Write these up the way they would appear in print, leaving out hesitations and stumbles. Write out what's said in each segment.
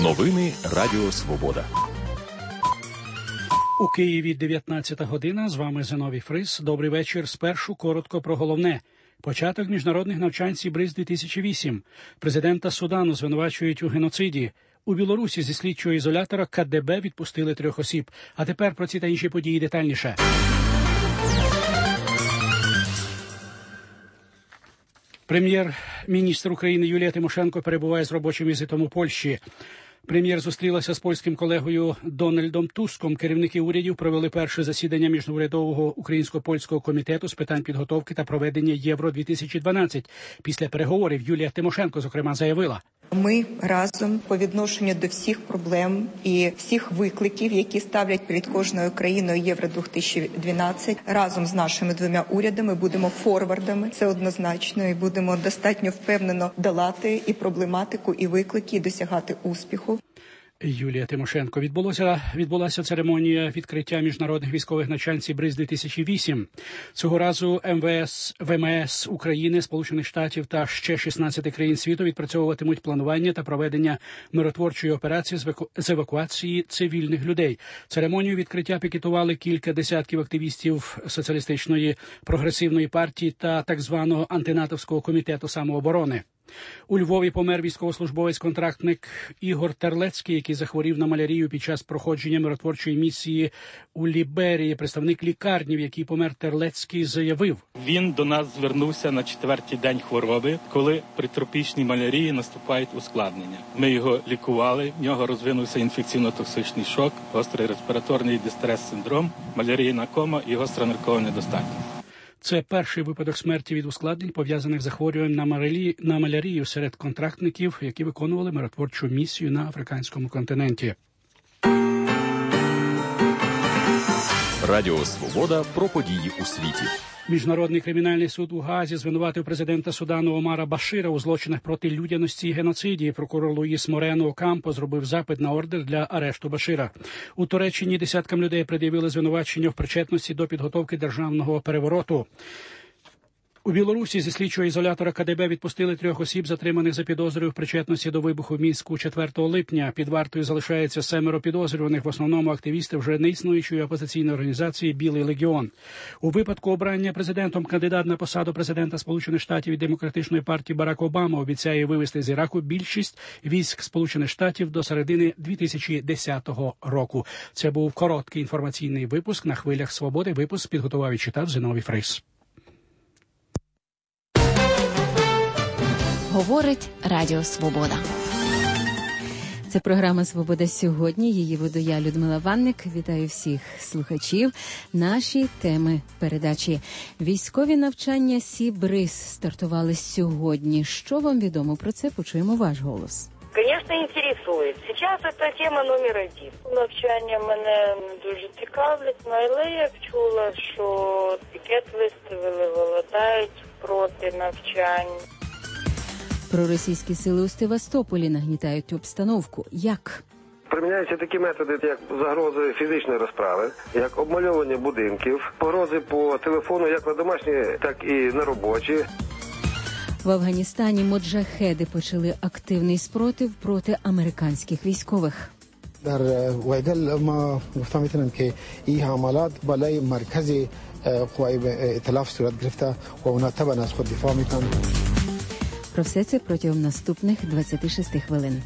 Новини Радіо Свобода. У Києві 19 година. З вами Зиновій Фрис. Добрий вечір. Спершу коротко про головне. Початок міжнародних навчань Сібриз-2008. Президента Судану звинувачують у геноциді. У Білорусі зі слідчого ізолятора КДБ відпустили 3 осіб. А тепер про ці та інші події детальніше. Прем'єр-міністр України Юлія Тимошенко перебуває з робочим візитом у Польщі. Прем'єр зустрілася з польським колегою Дональдом Туском. Керівники урядів провели перше засідання міжнародного українсько-польського комітету з питань підготовки та проведення Євро-2012. Після переговорів Юлія Тимошенко, зокрема, заявила: ми разом по відношенню до всіх проблем і всіх викликів, які ставлять перед кожною країною Євро-2012, разом з нашими 2 урядами будемо форвардами, це однозначно, і будемо достатньо впевнено долати і проблематику, і виклики, і досягати успіху. Юлія Тимошенко. Відбулася церемонія відкриття міжнародних військових навчань Сібриз-2008. Цього разу ВМС України, Сполучених Штатів та ще 16 країн світу відпрацьовуватимуть планування та проведення миротворчої операції з евакуації цивільних людей. Церемонію відкриття пікетували кілька десятків активістів Соціалістичної прогресивної партії та так званого антинатовського комітету самооборони. У Львові помер військовослужбовець-контрактник Ігор Терлецький, який захворів на малярію під час проходження миротворчої місії у Ліберії. Представник лікарні, в якій помер Терлецький, заявив: він до нас звернувся на 4-й день хвороби, коли при тропічній малярії наступають ускладнення. Ми його лікували, в нього розвинувся інфекційно-токсичний шок, гострий респіраторний дистрес-синдром, малярійна кома і гостра ниркова недостатність. Це перший випадок смерті від ускладнень, пов'язаних з захворюванням на малярію серед контрактників, які виконували миротворчу місію на африканському континенті. Радіо Свобода про події у світі. Міжнародний кримінальний суд у Гаазі звинуватив президента Судану Омара Башира у злочинах проти людяності і геноциді. Прокурор Луїс Морено Окампо зробив запит на ордер для арешту Башира. У Туреччині десяткам людей пред'явили звинувачення в причетності до підготовки державного перевороту. У Білорусі зі слідчого ізолятора КДБ відпустили 3 осіб, затриманих за підозрою в причетності до вибуху в Мінську 4 липня. Під вартою залишається 7 підозрюваних, в основному активісти вже неіснуючої опозиційної організації «Білий легіон». У випадку обрання президентом кандидат на посаду президента Сполучених Штатів від Демократичної партії Барак Обама обіцяє вивести з Іраку більшість військ Сполучених Штатів до середини 2010 року. Це був короткий інформаційний випуск на хвилях Свободи. Випуск підготував і читав Зиновій Фрис. Говорить Радіо Свобода. Це програма «Свобода сьогодні». Її веду я, Людмила Ванник. Вітаю всіх слухачів. Наші теми передачі. Військові навчання Сібриз стартували сьогодні. Що вам відомо про це? Почуємо ваш голос. Звісно, інтересує. Зараз це тема номер 1. Навчання мене дуже цікавлять, але я чула, що пікет виставили, голодають проти навчань. Проросійські сили у Севастополі нагнітають обстановку. Як? Приміняються такі методи, як загрози фізичної розправи, як обмальовування будинків, погрози по телефону як на домашні, так і на робочі. В Афганістані моджахеди почали активний спротив проти американських військових. در وایدل ما گفتم میتونم که این حملات بالای مرکز قوای ائتلاف صورت گرفته و اونا طبعا از خود دفاع میکنن. Про все це протягом наступних 26 хвилин.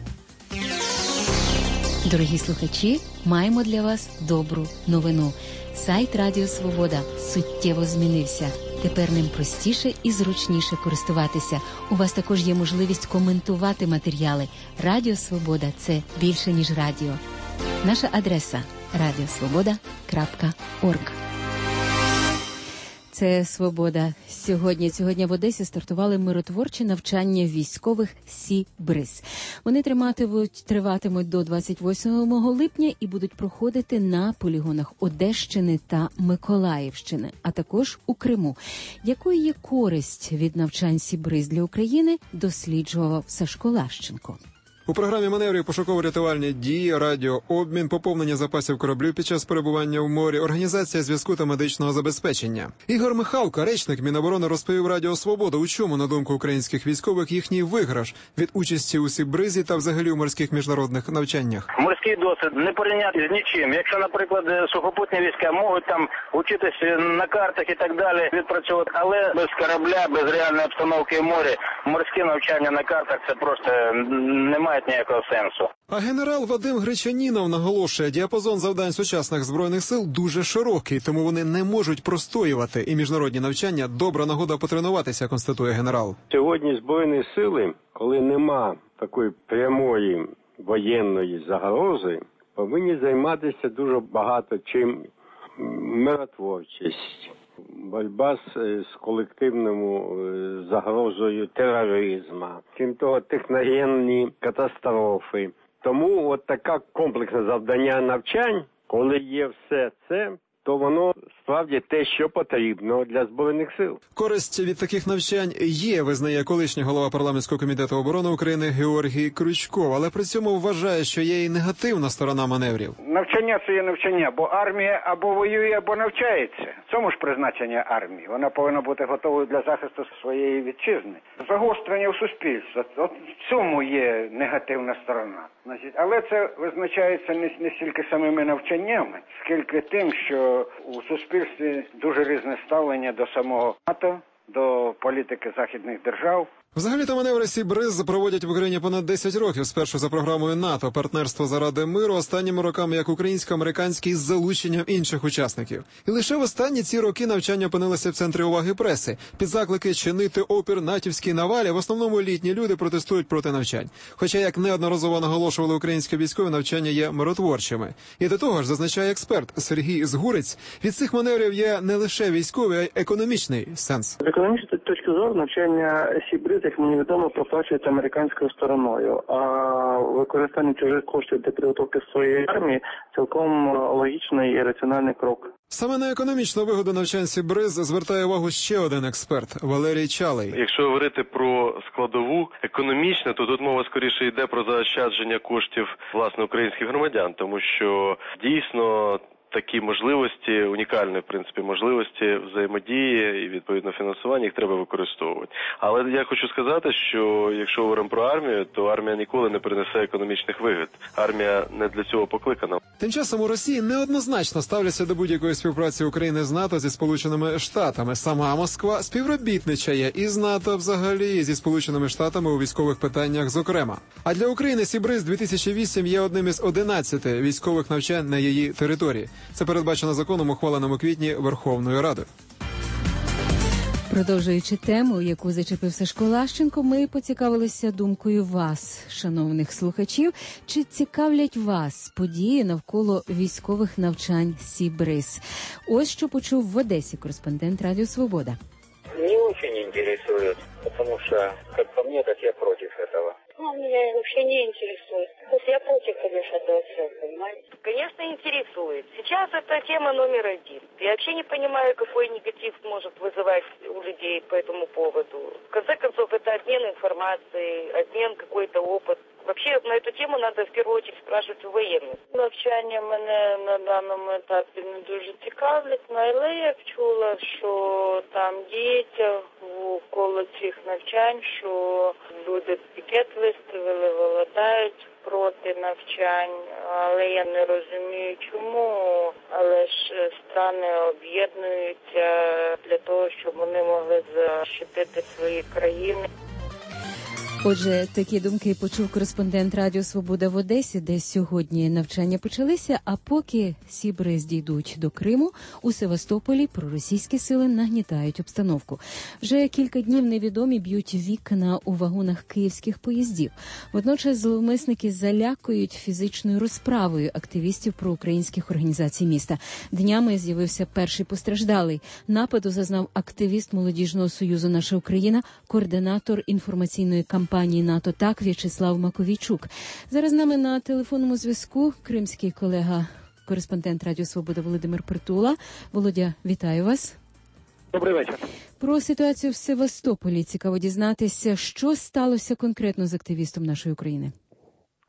Дорогі слухачі, маємо для вас добру новину. Сайт Радіо Свобода суттєво змінився. Тепер ним простіше і зручніше користуватися. У вас також є можливість коментувати матеріали. Радіо Свобода – це більше, ніж радіо. Наша адреса – radiosvoboda.org. Це «Свобода». Сьогодні в Одесі стартували миротворчі навчання військових Сібриз. Вони триватимуть до 28 липня і будуть проходити на полігонах Одещини та Миколаївщини, а також у Криму. Якою є користь від навчань Сібриз для України, досліджував Сашко Лащенко. У програмі маневрів пошуково-рятувальні дії, радіообмін, поповнення запасів кораблів під час перебування в морі, організація зв'язку та медичного забезпечення. Ігор Михалко, речник Міноборони, розповів Радіо Свобода, у чому, на думку українських військових, їхній виграш від участі у Сібризі та взагалі у морських міжнародних навчаннях. Морський досвід не порівняти з нічим. Якщо, наприклад, сухопутні війська можуть там учитися на картах і так далі, відпрацьовувати, але без корабля, без реальної обстановки в морі, морські навчання на картах це просто не має ніякого сенсу. А генерал Вадим Гречанінов наголошує, діапазон завдань сучасних збройних сил дуже широкий, тому вони не можуть простоювати. І міжнародні навчання – добра нагода потренуватися, констатує генерал. Сьогодні збройні сили, коли нема такої прямої воєнної загрози, повинні займатися дуже багато чим. Миротворчість, боротьба з колективною загрозою тероризму, крім того, техногенні катастрофи. Тому от таке комплексне завдання навчань, коли є все це, то воно справді те, що потрібно для Збройних сил. Користь від таких навчань є, визнає колишній голова парламентського комітету оборони України Георгій Крючков, але при цьому вважає, що є і негативна сторона маневрів. Навчання – це є навчання, бо армія або воює, або навчається. В цьому ж призначення армії. Вона повинна бути готовою для захисту своєї вітчизни. Загострення в суспільстві. От в цьому є негативна сторона. Значить, але це визначається не стільки самими навчаннями, скільки тим, що у суспільстві дуже різне ставлення до самого НАТО, до політики західних держав. Взагалі-то маневри Сібриз проводять в Україні понад 10 років, спершу за програмою НАТО «Партнерство заради миру», останніми роками як українсько-американський з залученням інших учасників. І лише в останні ці роки навчання опинилися в центрі уваги преси. Під заклики чинити опір натівській навалі в основному літні люди протестують проти навчань. Хоча, як неодноразово наголошували українські військові, навчання є миротворчими. І до того ж, зазначає експерт Сергій Згурець, від цих маневрів є не лише військовий, а й економічний сенс. З економічної точки зору навчання Сібриз, як мені відомо, проплачується американською стороною, а використання чужих коштів для підготовки своєї армії цілком логічний і раціональний крок. Саме на економічну вигоду навчань Сібриз звертає увагу ще один експерт – Валерій Чалий. Якщо говорити про складову економічну, то тут мова скоріше йде про заощадження коштів, власне, українських громадян, тому що дійсно такі можливості, унікальні, в принципі, можливості взаємодії і, відповідно, фінансування, їх треба використовувати. Але я хочу сказати, що якщо говоримо про армію, то армія ніколи не принесе економічних вигод. Армія не для цього покликана. Тим часом у Росії неоднозначно ставляться до будь-якої співпраці України з НАТО зі Сполученими Штатами. Сама Москва співробітничає із НАТО взагалі, і зі Сполученими Штатами у військових питаннях зокрема. А для України Сібриз 2008 є одним із 11 військових навчань на її території. Це передбачено законом, ухваленим у квітні Верховною Радою. Продовжуючи тему, яку зачепив Сашко Лащенко, ми поцікавилися думкою вас, шановних слухачів. Чи цікавлять вас події навколо військових навчань Сібриз? Ось що почув в Одесі кореспондент Радіо Свобода. Не очень интересует, потому что, как по мне, так я против этого. Меня вообще не интересует. То есть я против, конечно, этого всего, понимаете? Конечно, интересует. Сейчас это тема номер один. Я вообще не понимаю, какой негатив может вызывать у людей по этому поводу. В конце концов, это обмен информацией, обмен какой-то опыт. Вообще, на эту тему надо в первую очередь спрашивать у военных. Навчання мене на даному етапі не дуже цікавлять, але я чула, що там діється коло цих навчань, що люди пікет виставили, володають проти навчань, але я не розумію чому, але ж страни об'єднуються для того, щоб вони могли захистити свої країни. Отже, такі думки почув кореспондент Радіо Свобода в Одесі, де сьогодні навчання почалися, а поки Сібриз дійдуть до Криму, у Севастополі проросійські сили нагнітають обстановку. Вже кілька днів невідомі б'ють вікна у вагонах київських поїздів. Водночас зловмисники залякують фізичною розправою активістів проукраїнських організацій міста. Днями з'явився перший постраждалий. Нападу зазнав активіст Молодіжного союзу «Наша Україна», координатор інформаційної кампанії НАТО «Так» В'ячеслав Маковійчук. Зараз з нами на телефонному зв'язку кримський колега, кореспондент Радіо Свобода Володимир Притула. Володя, вітаю вас. Добрий вечір. Про ситуацію в Севастополі цікаво дізнатися, що сталося конкретно з активістом «Нашої України».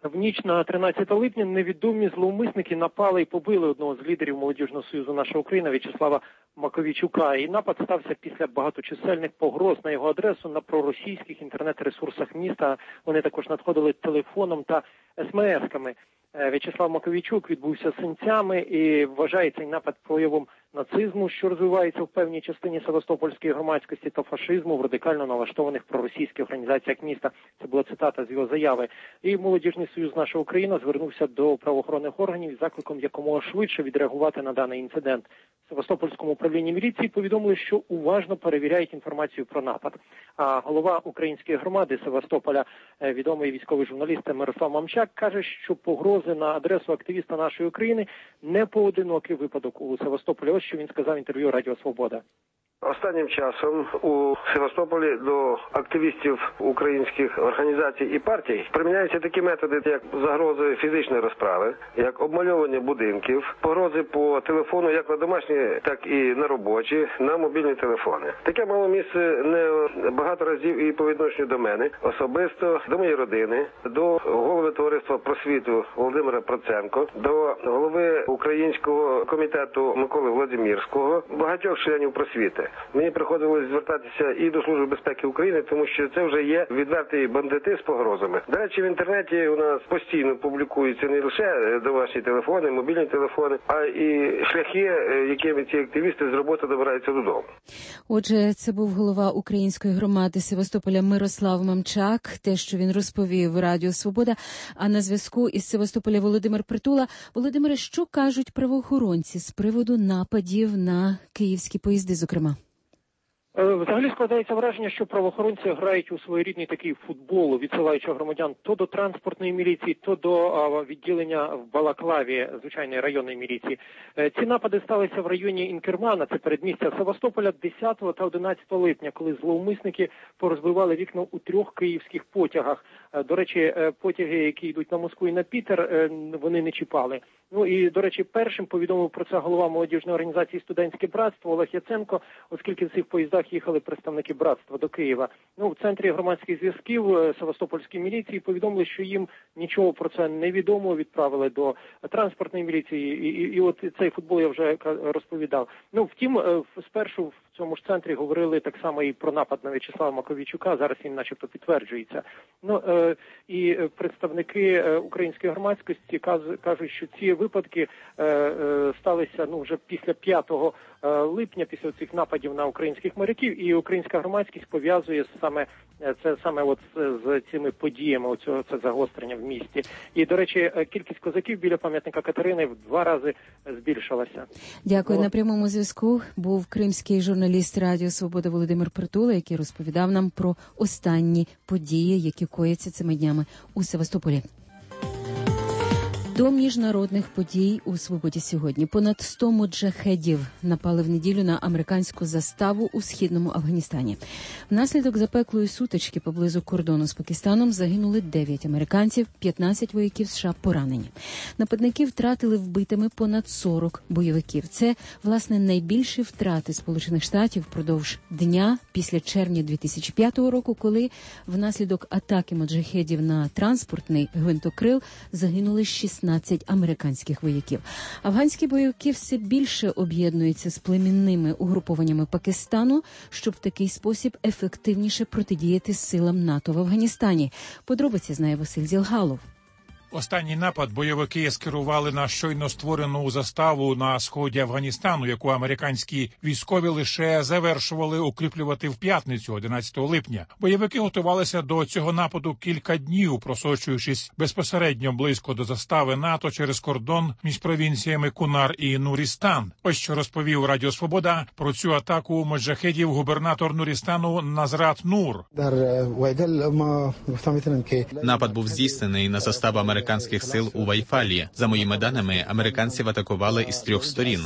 В ніч на 13 липня невідомі зловмисники напали і побили одного з лідерів Молодіжного союзу «Наша Україна» В'ячеслава Маковійчука. І напад стався після багаточисельних погроз на його адресу на проросійських інтернет-ресурсах міста. Вони також надходили телефоном та смс-ками. В'ячеслав Маковійчук відбувся синцями і вважає цей напад проявом нацизму, що розвивається в певній частині севастопольської громадськості, та фашизму в радикально налаштованих проросійських організаціях міста. Це була цитата з його заяви. І Молодіжний союз «Наша Україна» звернувся до правоохоронних органів із закликом якомога швидше відреагувати на даний інцидент. В Севастопольському управлінні міліції повідомили, що уважно перевіряють інформацію про напад. А голова української громади Севастополя, відомий військовий журналіст Мирослав Мамчак, каже, що погрози на адресу активіста «Нашої України» не поодинокий випадок у Севастополі. Ось що він сказав в інтерв'ю Радіо Свобода. Останнім часом у Севастополі до активістів українських організацій і партій приміняються такі методи, як загрози фізичної розправи, як обмальовування будинків, погрози по телефону як на домашні, так і на робочі, на мобільні телефони. Таке мало місце не багато разів і по відношенню до мене, особисто, до моєї родини, до голови Товариства просвіту Володимира Проценко, до голови Українського комітету Миколи Владимирського, багатьох членів просвіти. Мені приходилось звертатися і до Служби безпеки України, тому що це вже є відвертий бандити з погрозами. До речі, в інтернеті у нас постійно публікуються не лише домашні телефони, мобільні телефони, а і шляхи, якими ці активісти з роботи добираються додому. Отже, це був голова української громади Севастополя Мирослав Мамчак, те, що він розповів Радіо Свобода. А на зв'язку із Севастополя Володимир Притула. Володимире, що кажуть правоохоронці з приводу нападів на київські поїзди, зокрема? Взагалі складається враження, що правоохоронці грають у своєрідний такий футбол, відсилаючи громадян то до транспортної міліції, то до відділення в Балаклаві, звичайної районної міліції. Ці напади сталися в районі Інкермана, це передмістя Севастополя, 10 та 11 липня, коли зловмисники порозбивали вікна у 3 київських потягах. До речі, потяги, які йдуть на Москву і на Пітер, вони не чіпали. Ну і, до речі, першим повідомив про це голова молодіжної організації «Студентське братство» Олег Яценко, оскільки в цих поїздах їхали представники братства до Києва. Ну, в Центрі громадських зв'язків Севастопольської міліції повідомили, що їм нічого про це не відомо, відправили до транспортної міліції. І от цей футбол я вже розповідав. Ну, втім, спершу в цьому ж центрі говорили так само і про напад на В'ячеслава Маковійчука, зараз він начебто підтверджується. Ну, і представники української громадськості кажуть, що ці випадки сталися вже після 5 липня, після цих нападів на українських моряків, і українська громадськість пов'язує саме от з цими подіями, це загострення в місті. І, до речі, кількість козаків біля пам'ятника Катерини в 2 рази збільшилася. Дякую. На прямому зв'язку був кримський журналіст Радіо Свобода Володимир Притула, який розповідав нам про останні події, які кояться цими днями у Севастополі. До міжнародних подій у «Свободі» сьогодні. Понад 100 муджахедів напали в неділю на американську заставу у східному Афганістані. Внаслідок запеклої сутички поблизу кордону з Пакистаном загинули 9 американців, 15 вояків США поранені. Нападники втратили вбитими понад 40 бойовиків. Це, власне, найбільші втрати Сполучених Штатів впродовж дня після червня 2005 року, коли внаслідок атаки муджахедів на транспортний гвинтокрил загинули 16 американських вояків. Афганські бойовики все більше об'єднуються з племінними угрупованнями Пакистану, щоб в такий спосіб ефективніше протидіяти силам НАТО в Афганістані. Подробиці знає Василь Зілгалов. Останній напад бойовики скерували на щойно створену заставу на сході Афганістану, яку американські військові лише завершували укріплювати в п'ятницю, 11 липня. Бойовики готувалися до цього нападу кілька днів, просочуючись безпосередньо близько до застави НАТО через кордон між провінціями Кунар і Нурістан. Ось що розповів Радіо Свобода про цю атаку муджахедів губернатор Нурістану Назрат Нур. Напад був здійснений на заставу американських сил у Вайфалі. За моїми даними, американців атакували із 3 сторін.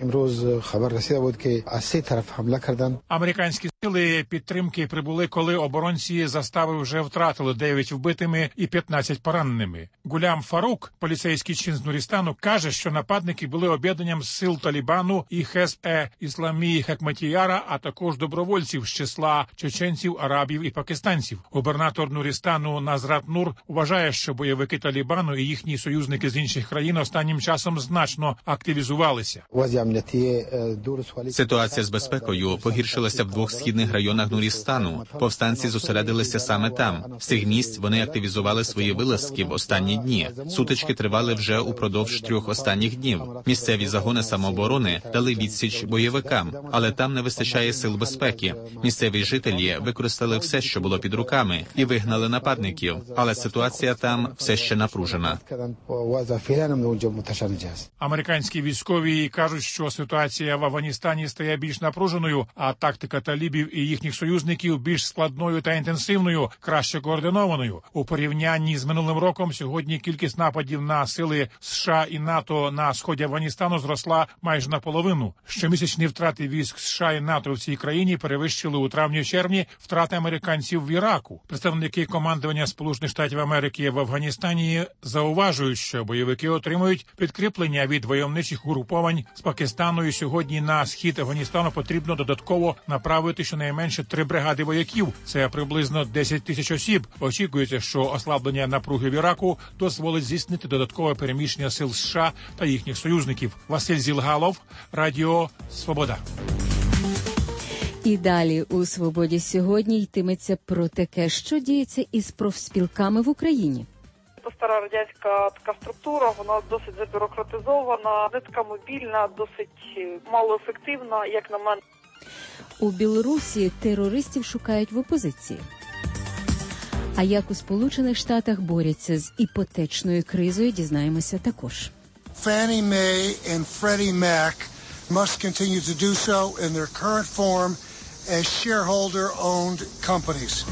Американські сили підтримки прибули, коли оборонці застави вже втратили 9 вбитими і 15 пораненими. Гулям Фарук, поліцейський чин з Нурістану, каже, що нападники були об'єднанням сил Талібану і Хезб-е-Ісламі Хекматіяра, а також добровольців з числа чеченців, арабів і пакистанців. Губернатор Нурістану Назрат Нур вважає, що бойовики Талібану Талібану і їхні союзники з інших країн останнім часом значно активізувалися. Ситуація з безпекою погіршилася в двох східних районах Нурістану. Повстанці зосередилися саме там. З цих місць вони активізували свої вилазки в останні дні. Сутички тривали вже упродовж 3 останніх днів. Місцеві загони самооборони дали відсіч бойовикам, але там не вистачає сил безпеки. Місцеві жителі використали все, що було під руками, і вигнали нападників. Але ситуація там все ще напружена. Американські військові кажуть, що ситуація в Афганістані стає більш напруженою, а тактика талібів і їхніх союзників більш складною та інтенсивною, краще координованою. У порівнянні з минулим роком сьогодні кількість нападів на сили США і НАТО на сході Афганістану зросла майже наполовину. Щомісячні втрати військ США і НАТО в цій країні перевищили у травні-червні втрати американців в Іраку. Представники командування Сполучених Штатів Америки в Афганістані зауважують, що бойовики отримують підкріплення від войовничих угруповань з Пакистану, і сьогодні на схід Афганістану потрібно додатково направити щонайменше 3 бригади вояків. Це приблизно 10 тисяч осіб. Очікується, що ослаблення напруги в Іраку дозволить здійснити додаткове переміщення сил США та їхніх союзників. Василь Зілгалов, Радіо Свобода. І далі у «Свободі» сьогодні йтиметься про таке, що діється із профспілками в Україні. Це стара радянська така структура, вона досить забюрократизована, не така мобільна, досить малоефективна, як на мене. У Білорусі терористів шукають в опозиції. А як у Сполучених Штатах борються з іпотечною кризою, дізнаємося також. Fannie Mae and Freddie Mac must continue to do so in their current form as shareholder-owned companies.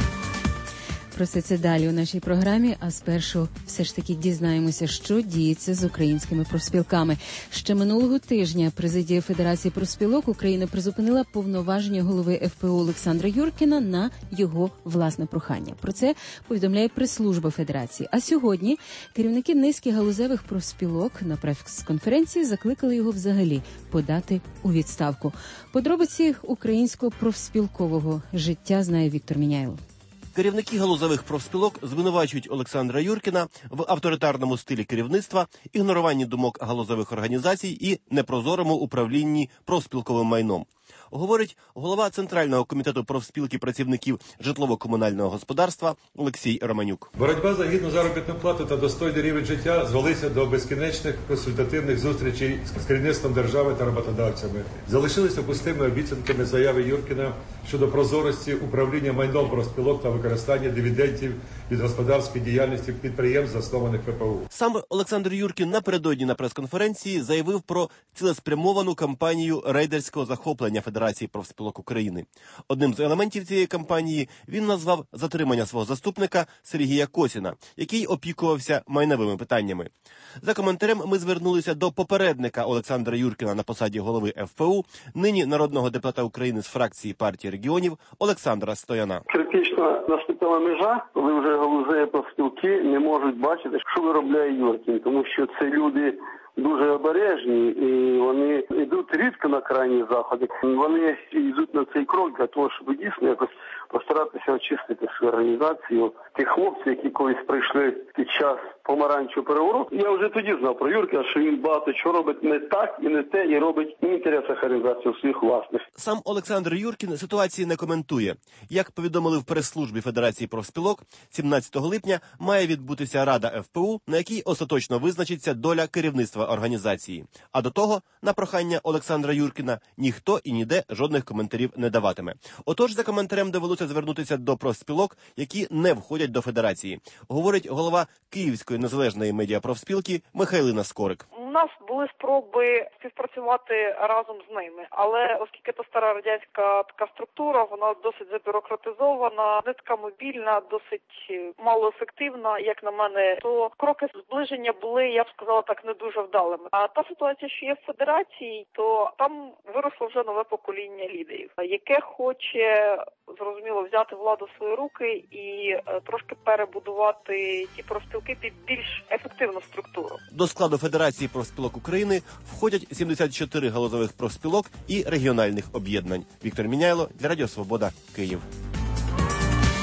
Про все це далі у нашій програмі, а спершу все ж таки дізнаємося, що діється з українськими профспілками. Ще минулого тижня президія Федерації профспілок України призупинила повноваження голови ФПУ Олександра Юркіна на його власне прохання. Про це повідомляє прес-служба Федерації. А сьогодні керівники низки галузевих профспілок на прес-конференції закликали його взагалі подати у відставку. Подробиці українського профспілкового життя знає Віктор Міняйло. Керівники галузевих профспілок звинувачують Олександра Юркіна в авторитарному стилі керівництва, ігноруванні думок галузевих організацій і непрозорому управлінні профспілковим майном. Говорить голова Центрального комітету профспілки працівників житлово-комунального господарства Олексій Романюк. Боротьба за гідну заробітну плату та достойний рівень життя звелися до безкінечних консультативних зустрічей з керівництвом держави та роботодавцями. Залишилися пустими обіцянками заяви Юркіна щодо прозорості управління майном профспілок та використання дивідендів від господарської діяльності підприємств, заснованих ППУ. Саме Олександр Юркін напередодні на прес-конференції заявив про цілеспрямовану кампанію рейдерського захоплення Федерації профспілок України. Одним з елементів цієї кампанії він назвав затримання свого заступника Сергія Косіна, який опікувався майновими питаннями. За коментарем ми звернулися до попередника Олександра Юркіна на посаді голови ФПУ, нині народного депутата України з фракції партії регіонів Олександра Стояна. Критично наступила межа, коли вже галузеві профспілки не можуть бачити, що виробляє Юркін, тому що це люди дуже обережні, і вони йдуть рідко на крайні заходи. Вони йдуть на цей крок для того, щоб дійсно якось постаратися очистити свою організацію. Ті хлопці, які колись прийшли під час помаранчевого перевороту, я вже тоді знав про Юркіна, що він багато чого робить не так і не те, і робить в інтересах організації своїх власних. Сам Олександр Юркін ситуації не коментує. Як повідомили в прес-службі Федерації профспілок, 17 липня має відбутися Рада ФПУ, на якій остаточно визначиться доля керівництва організації. А до того, на прохання Олександра Юркіна, ніхто і ніде жодних коментарів не даватиме. Отож, за коментарем довелося звернутися до профспілок, які не входять до Федерації, говорить голова Київської незалежної медіапрофспілки Михайлина Скорик. У нас були спроби співпрацювати разом з ними, але оскільки це стара радянська така структура, вона досить забюрократизована, не така мобільна, досить малоефективна, як на мене, то кроки зближення були, я б сказала так, не дуже вдалими. А та ситуація, що є в Федерації, то там виросло вже нове покоління лідерів, яке хоче, зрозуміло, взяти владу в свої руки і трошки перебудувати ті профспілки під більш ефективну структуру. До складу Федерації профспілок України входять 74 галузевих профспілок і регіональних об'єднань. Віктор Міняйло для Радіо Свобода, Київ.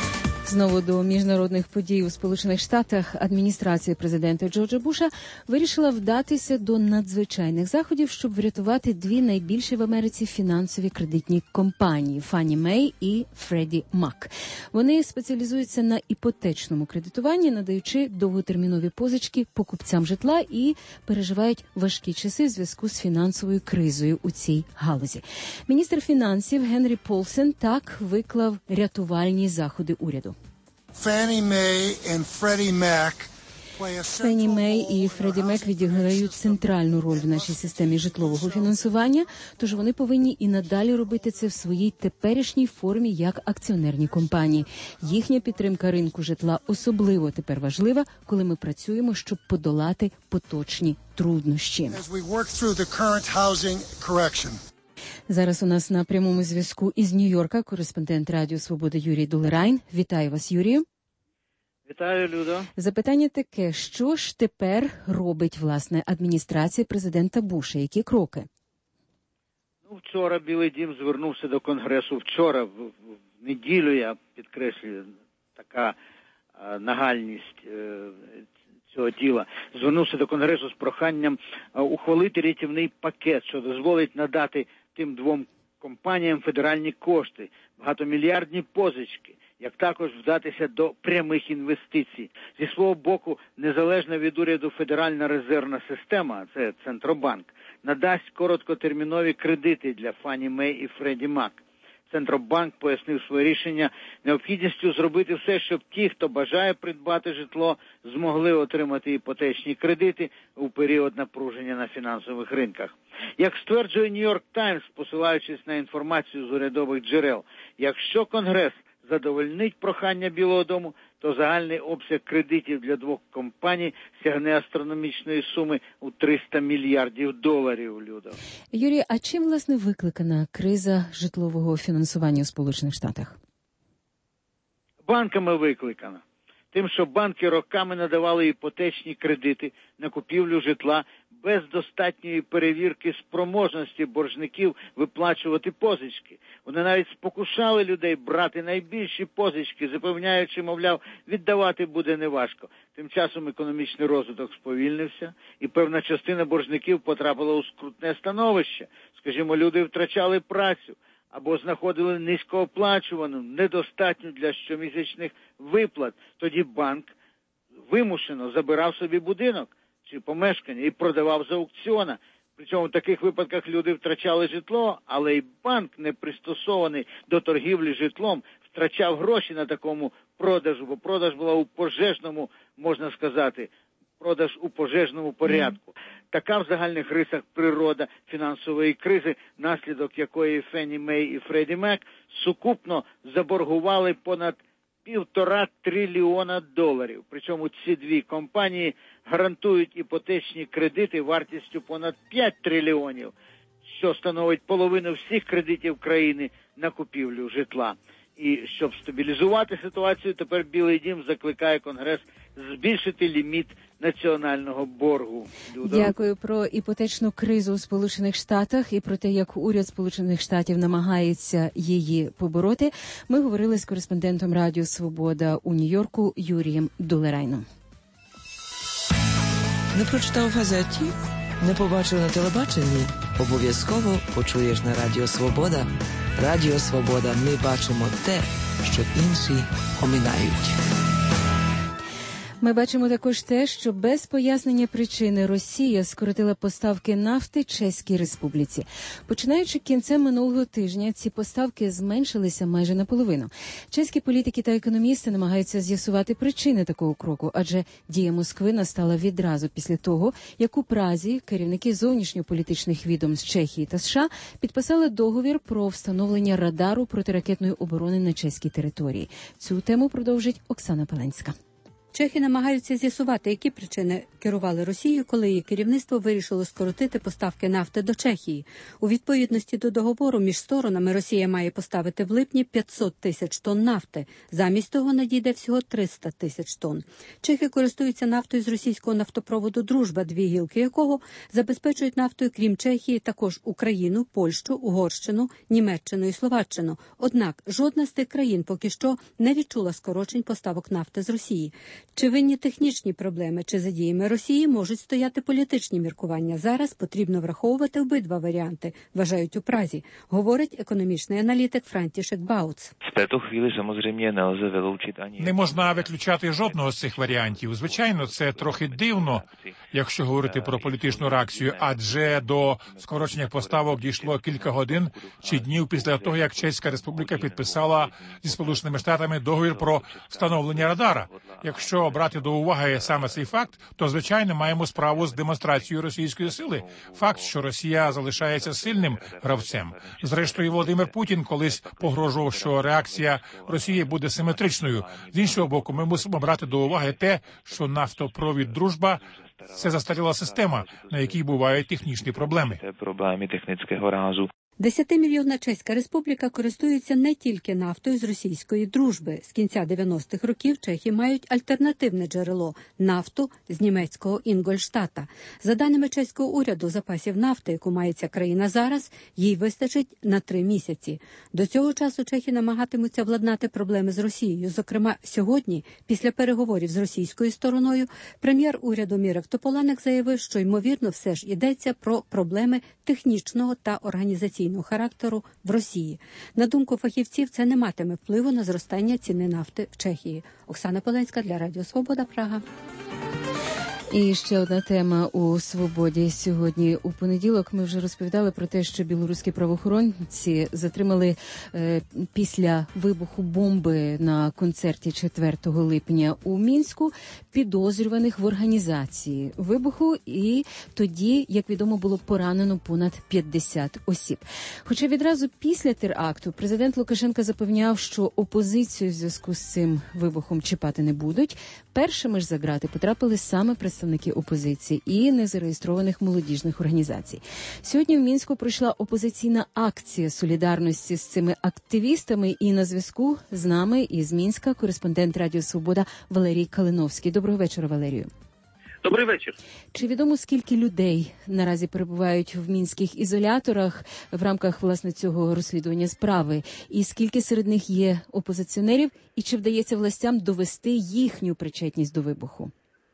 Знову до міжнародних подій у Сполучених Штатах адміністрація президента Джорджа Буша вирішила вдатися до надзвичайних заходів, щоб врятувати дві найбільші в Америці фінансові кредитні компанії – Fannie Mae і Freddie Mac. Вони спеціалізуються на іпотечному кредитуванні, надаючи довготермінові позички покупцям житла і переживають важкі часи в зв'язку з фінансовою кризою у цій галузі. Міністр фінансів Генрі Полсен так виклав рятувальні заходи уряду. Fannie Mae and Freddie Mac Фенні Мей і Фредді Мек відіграють центральну роль в нашій системі житлового фінансування, тож вони повинні і надалі робити це в своїй теперішній формі як акціонерні компанії. Їхня підтримка ринку житла особливо тепер важлива, коли ми працюємо, щоб подолати поточні труднощі. Зараз у нас на прямому зв'язку із Нью-Йорка кореспондент Радіо Свобода Юрій Дулерайн. Вітаю вас, Юрію. Вітаю, Людо. Запитання таке, що ж тепер робить, власне, адміністрація президента Буша? Які кроки? Вчора Білий дім звернувся до Конгресу. Вчора, в неділю, я підкреслюю, така нагальність цього діла, звернувся до Конгресу з проханням ухвалити рятівний пакет, що дозволить надати тим двом компаніям федеральні кошти, багатомільярдні позички, як також вдатися до прямих інвестицій. Зі свого боку, незалежна від уряду Федеральна резервна система, це Центробанк, надасть короткотермінові кредити для Fannie Mae і Freddie Mac. Центробанк пояснив своє рішення необхідністю зробити все, щоб ті, хто бажає придбати житло, змогли отримати іпотечні кредити у період напруження на фінансових ринках. Як стверджує Нью-Йорк Таймс, посилаючись на інформацію з урядових джерел, якщо Конгрес задовольнить прохання Білого дому, то загальний обсяг кредитів для двох компаній сягне астрономічної суми у $300 мільярдів, Людо. Юрій, а чим, власне, викликана криза житлового фінансування у Сполучених Штатах? Банками викликана. Тим, що банки роками надавали іпотечні кредити на купівлю житла без достатньої перевірки спроможності боржників виплачувати позички. Вони навіть спокушали людей брати найбільші позички, запевняючи, мовляв, віддавати буде неважко. Тим часом економічний розвиток сповільнився, і певна частина боржників потрапила у скрутне становище. Скажімо, люди втрачали працю або знаходили низькооплачувану, недостатню для щомісячних виплат. Тоді банк вимушено забирав собі будинок чи помешкання і продавав з аукціона. Причому в таких випадках люди втрачали житло, але й банк, не пристосований до торгівлі житлом, втрачав гроші на такому продажу, бо продаж була у пожежному, можна сказати, продаж у пожежному порядку. Така в загальних рисах природа фінансової кризи, наслідок якої Fannie Mae і Freddie Mac сукупно заборгували понад $1,5 трильйона. Причому ці дві компанії гарантують іпотечні кредити вартістю понад 5 трильйонів, що становить половину всіх кредитів країни на купівлю житла. І щоб стабілізувати ситуацію, тепер Білий дім закликає Конгрес збільшити ліміт національного боргу. Дякую. Про іпотечну кризу у Сполучених Штатах і про те, як уряд Сполучених Штатів намагається її побороти, ми говорили з кореспондентом Радіо Свобода у Нью-Йорку Юрієм Дулерайном. Не прочитав в газеті? Не побачив на телебаченні? Обов'язково почуєш на Радіо Свобода. Радіо Свобода. Ми бачимо те, що інші оминають. Ми бачимо також те, що без пояснення причини Росія скоротила поставки нафти Чеській Республіці. Починаючи кінцем минулого тижня, ці поставки зменшилися майже наполовину. Чеські політики та економісти намагаються з'ясувати причини такого кроку, адже дія Москви настала відразу після того, як у Празі керівники зовнішньополітичних відомств Чехії та США підписали договір про встановлення радару протиракетної оборони на чеській території. Цю тему продовжить Оксана Паленська. Чехи намагаються з'ясувати, які причини керували Росією, коли її керівництво вирішило скоротити поставки нафти до Чехії. У відповідності до договору між сторонами Росія має поставити в липні 500 тисяч тонн нафти. Замість того надійде всього 300 тисяч тонн. Чехи користуються нафтою з російського нафтопроводу «Дружба», дві гілки якого забезпечують нафтою, крім Чехії, також Україну, Польщу, Угорщину, Німеччину і Словаччину. Однак жодна з тих країн поки що не відчула скорочень поставок нафти з Росії. Чи винні технічні проблеми, чи за діями Росії можуть стояти політичні міркування. Зараз потрібно враховувати обидва варіанти, вважають у Празі, говорить економічний аналітик Франтішек Бауц. Не можна виключати жодного з цих варіантів. Звичайно, це трохи дивно, якщо говорити про політичну реакцію, адже до скорочення поставок дійшло кілька годин чи днів після того, як Чеська Республіка підписала зі Сполученими Штатами договір про встановлення радара. Якщо брати до уваги саме цей факт, то, звичайно, маємо справу з демонстрацією російської сили. Факт, що Росія залишається сильним гравцем. Зрештою, Володимир Путін колись погрожував, що реакція Росії буде симетричною. З іншого боку, ми мусимо брати до уваги те, що нафтопровід «Дружба» – це застаріла система, на якій бувають технічні проблеми. 10-мільйонна Чеська Республіка користується не тільки нафтою з російської «Дружби». З кінця 90-х років чехи мають альтернативне джерело – нафту з німецького Інгольштата. За даними чеського уряду, запасів нафти, яку має ця країна зараз, їй вистачить на 3 місяці. До цього часу чехи намагатимуться владнати проблеми з Росією. Зокрема, сьогодні, після переговорів з російською стороною, прем'єр уряду Мірек Тополанек заявив, що, ймовірно, все ж йдеться про проблеми технічного та організаційного характеру в Росії. На думку фахівців, це не матиме впливу на зростання ціни нафти в Чехії. Оксана Поленська для Радіо Свобода, Прага. І ще одна тема у «Свободі». Сьогодні у понеділок ми вже розповідали про те, що білоруські правоохоронці затримали після вибуху бомби на концерті 4 липня у Мінську підозрюваних в організації вибуху, і тоді, як відомо, було поранено понад 50 осіб. Хоча відразу після теракту президент Лукашенко запевняв, що опозицію в зв'язку з цим вибухом чіпати не будуть, першими ж за ґрати потрапили саме представники опозиції і незареєстрованих молодіжних організацій. Сьогодні в Мінську пройшла опозиційна акція солідарності з цими активістами, і на зв'язку з нами із Мінська кореспондент Радіо Свобода Валерій Калиновський. Доброго вечора, Валерію. Добрий вечір. Чи відомо, скільки людей наразі перебувають в мінських ізоляторах в рамках, власне, цього розслідування справи? І скільки серед них є опозиціонерів? І чи вдається властям довести їхню причетність до вибуху?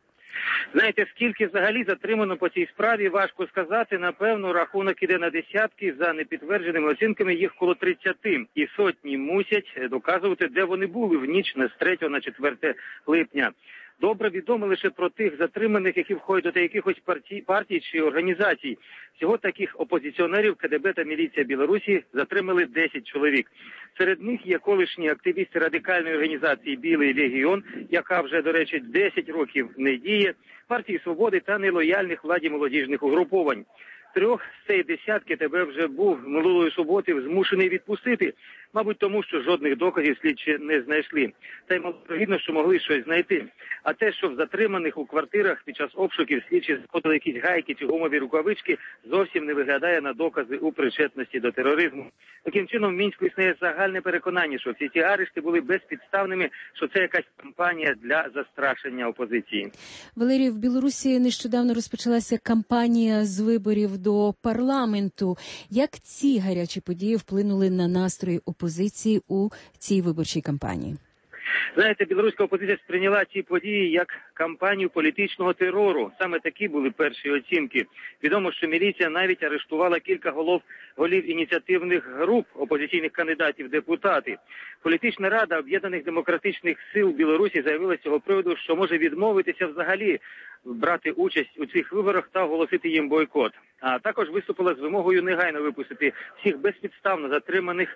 Знаєте, скільки взагалі затримано по цій справі, важко сказати. Напевно, рахунок іде на десятки. За непідтвердженими оцінками їх коло 30. І сотні мусять доказувати, де вони були в ніч з 3 на 4 липня. Добре відомо лише про тих затриманих, які входять до якихось партій чи організацій. Всього таких опозиціонерів КДБ та міліція Білорусі затримали 10 чоловік. Серед них є колишні активісти радикальної організації «Білий легіон», яка вже, до речі, 10 років не діє, партії «Свободи» та нелояльних владі молодіжних угруповань. 3 з цієї десятки ТБ вже був минулої суботи змушений відпустити, мабуть, тому що жодних доказів слідчі не знайшли. Та й маловірно, що могли щось знайти. А те, що в затриманих у квартирах під час обшуків слідчі знаходили якісь гайки чи гумові рукавички, зовсім не виглядає на докази у причетності до тероризму. Таким чином, в Мінську існує загальне переконання, що всі ці арешти були безпідставними, що це якась кампанія для застрашення опозиції. Валерій, в Білорусі нещодавно розпочалася кампанія з виборів до парламенту. Як ці гарячі події вплинули на настрої опозиції у цій виборчій кампанії? Знаєте, білоруська опозиція сприйняла ці події як кампанію політичного терору. Саме такі були перші оцінки. Відомо, що міліція навіть арештувала кілька голів ініціативних груп опозиційних кандидатів в депутати. Політична рада Об'єднаних демократичних сил Білорусі заявила з цього приводу, що може відмовитися взагалі брати участь у цих виборах та оголосити їм бойкот. А також виступила з вимогою негайно випустити всіх безпідставно затриманих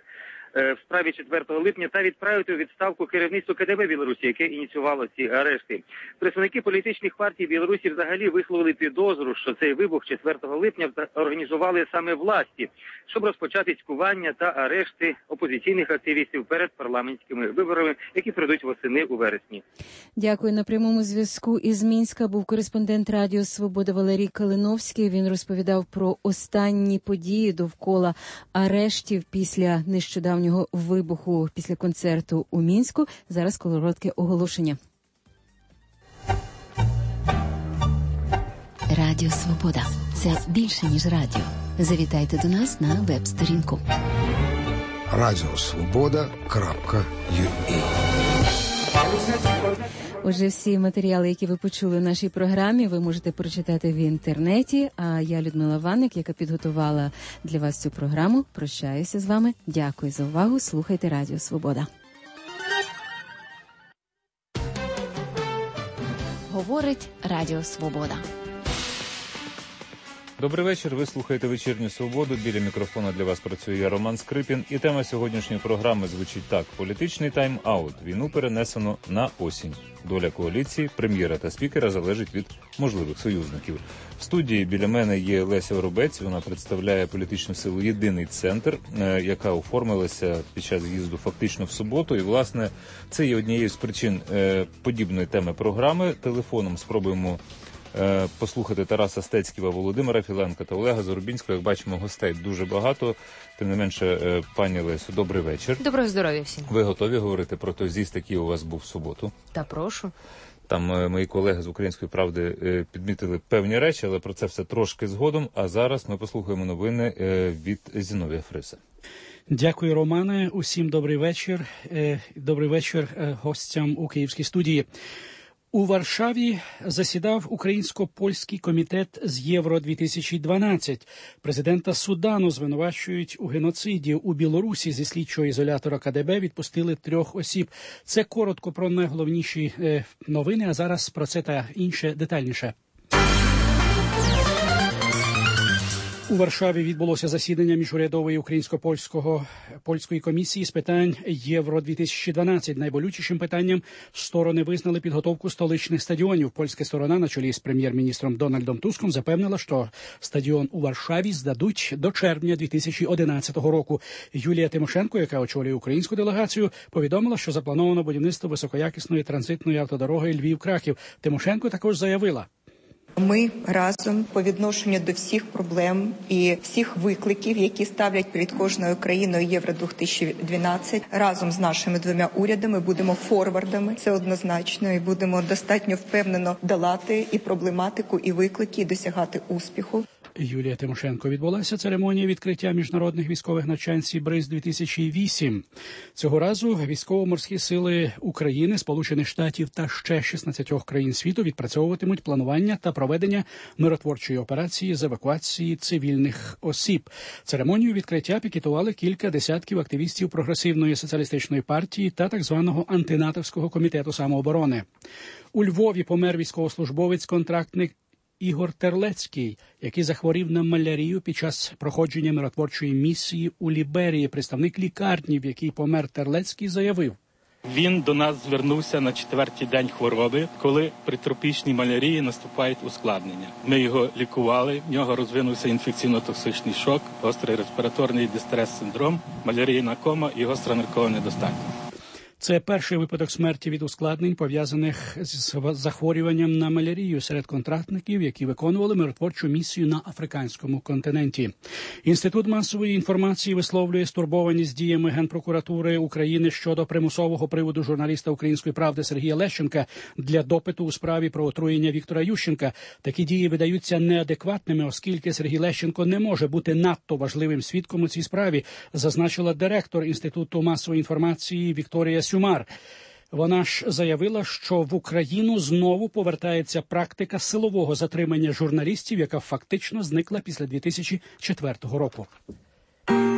в справі 4 липня та відправити у відставку керівництво КДБ Білорусі, яке ініціювало ці арешти. Представники політичних партій Білорусі взагалі висловили підозру, що цей вибух 4 липня організували саме власті, щоб розпочати цькування та арешти опозиційних активістів перед парламентськими виборами, які пройдуть восени у вересні. Дякую. На прямому зв'язку із Мінська був кореспондент Радіо Свобода Валерій Калиновський. Він розповідав про останні події довкола арештів після нещодавнього вибуху, після концерту у Мінську. Зараз коротке оголошення. Радіо Свобода – це більше, ніж радіо. Завітайте до нас на веб-сторінку. Радіосвобода.ua. Отже, всі матеріали, які ви почули в нашій програмі, ви можете прочитати в інтернеті. А я, Людмила Ванник, яка підготувала для вас цю програму, прощаюся з вами. Дякую за увагу. Слухайте Радіо Свобода. Говорить Радіо Свобода. Добрий вечір. Ви слухаєте «Вечірню Свободу». Біля мікрофона для вас працює я, Роман Скрипін. І тема сьогоднішньої програми звучить так. Політичний тайм-аут. Війну перенесено на осінь. Доля коаліції, прем'єра та спікера залежить від можливих союзників. В студії біля мене є Леся Воробець. Вона представляє політичну силу «Єдиний центр», яка оформилася під час з'їзду фактично в суботу. І, власне, це є однією з причин подібної теми програми. Телефоном спробуємо послухати Тараса Стецьківа, Володимира Філенка та Олега Зарубінського. Як бачимо, гостей дуже багато. Тим не менше, пані Лесю, добрий вечір. Доброго здоров'я всім. Ви готові говорити про той з'їзд, який у вас був в суботу? Та прошу. Там мої колеги з «Української правди» підмітили певні речі, але про це все трошки згодом. А зараз ми послухаємо новини від Зіновія Фриса. Дякую, Романе. Усім добрий вечір. Добрий вечір гостям у Київській студії. У Варшаві засідав Українсько-польський комітет з Євро-2012. Президента Судану звинувачують у геноциді. У Білорусі зі слідчого ізолятора КДБ відпустили 3 осіб. Це коротко про найголовніші новини, а зараз про це та інше детальніше. У Варшаві відбулося засідання міжурядової українсько-польської комісії з питань Євро-2012. Найболючішим питанням сторони визнали підготовку столичних стадіонів. Польська сторона на чолі з прем'єр-міністром Дональдом Туском запевнила, що стадіон у Варшаві здадуть до червня 2011 року. Юлія Тимошенко, яка очолює українську делегацію, повідомила, що заплановано будівництво високоякісної транзитної автодороги Львів-Краків. Тимошенко також заявила: ми разом по відношенню до всіх проблем і всіх викликів, які ставлять перед кожною країною Євро-2012, разом з нашими 2 урядами будемо форвардами, це однозначно, і будемо достатньо впевнено долати і проблематику, і виклики, і досягати успіху. Юлія Тимошенко. Відбулася церемонія відкриття міжнародних військових навчань «Сібриз-2008». Цього разу військово-морські сили України, Сполучених Штатів та ще 16 країн світу відпрацьовуватимуть планування та проведення миротворчої операції з евакуації цивільних осіб. Церемонію відкриття пікетували кілька десятків активістів Прогресивної соціалістичної партії та так званого антинатовського комітету самооборони. У Львові помер військовослужбовець-контрактник Ігор Терлецький, який захворів на малярію під час проходження миротворчої місії у Ліберії. Представник лікарні, в якій помер Терлецький, заявив: він до нас звернувся на 4-й день хвороби, коли при тропічній малярії наступають ускладнення. Ми його лікували, в нього розвинувся інфекційно-токсичний шок, гострий респіраторний дистрес-синдром, малярійна кома і гостра ниркова недостатність. Це перший випадок смерті від ускладнень, пов'язаних з захворюванням на малярію серед контрактників, які виконували миротворчу місію на африканському континенті. Інститут масової інформації висловлює стурбованість діями Генпрокуратури України щодо примусового приводу журналіста «Української правди» Сергія Лещенка для допиту у справі про отруєння Віктора Ющенка. Такі дії видаються неадекватними, оскільки Сергій Лещенко не може бути надто важливим свідком у цій справі, зазначила директор Інституту масової інформації Вікторія Сюмар. Вона ж заявила, що в Україну знову повертається практика силового затримання журналістів, яка фактично зникла після 2004 року.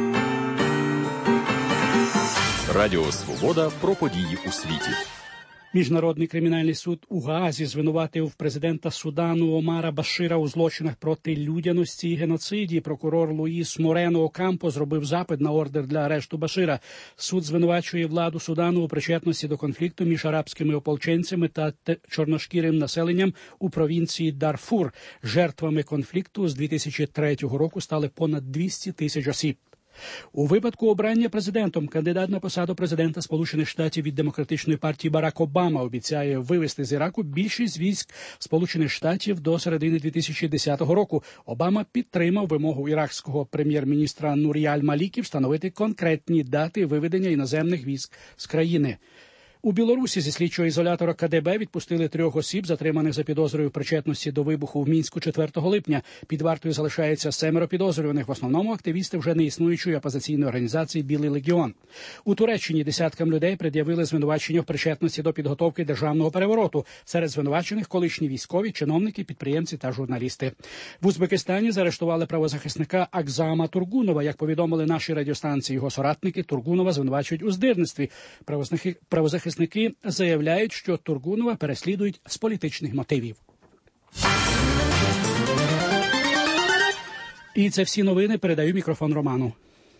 Радіо Свобода про події у світі. Міжнародний кримінальний суд у Гаазі звинуватив президента Судану Омара Башира у злочинах проти людяності і геноциді. Прокурор Луїс Морено Окампо зробив запит на ордер для арешту Башира. Суд звинувачує владу Судану у причетності до конфлікту між арабськими ополченцями та чорношкірим населенням у провінції Дарфур. Жертвами конфлікту з 2003 року стали понад 200 тисяч осіб. У випадку обрання президентом кандидат на посаду президента Сполучених Штатів від Демократичної партії Барак Обама обіцяє вивести з Іраку більшість військ Сполучених Штатів до середини 2010 року. Обама підтримав вимогу іракського прем'єр-міністра Нурі аль-Малікі встановити конкретні дати виведення іноземних військ з країни. У Білорусі зі слідчого ізолятора КДБ відпустили 3 осіб, затриманих за підозрою в причетності до вибуху в Мінську 4 липня. Під вартою залишається 7 підозрюваних, в основному активісти вже не існуючої опозиційної організації «Білий легіон». У Туреччині десяткам людей пред'явили звинувачення в причетності до підготовки державного перевороту. Серед звинувачених колишні військові, чиновники, підприємці та журналісти. В Узбекистані заарештували правозахисника Акзама Тургунова. Як повідомили наші радіостанції його соратники, Тургунова звинувачують у здирництві. Правозахисники заявляють, що Тургунова переслідують з політичних мотивів. І це всі новини. Передаю мікрофон Роману.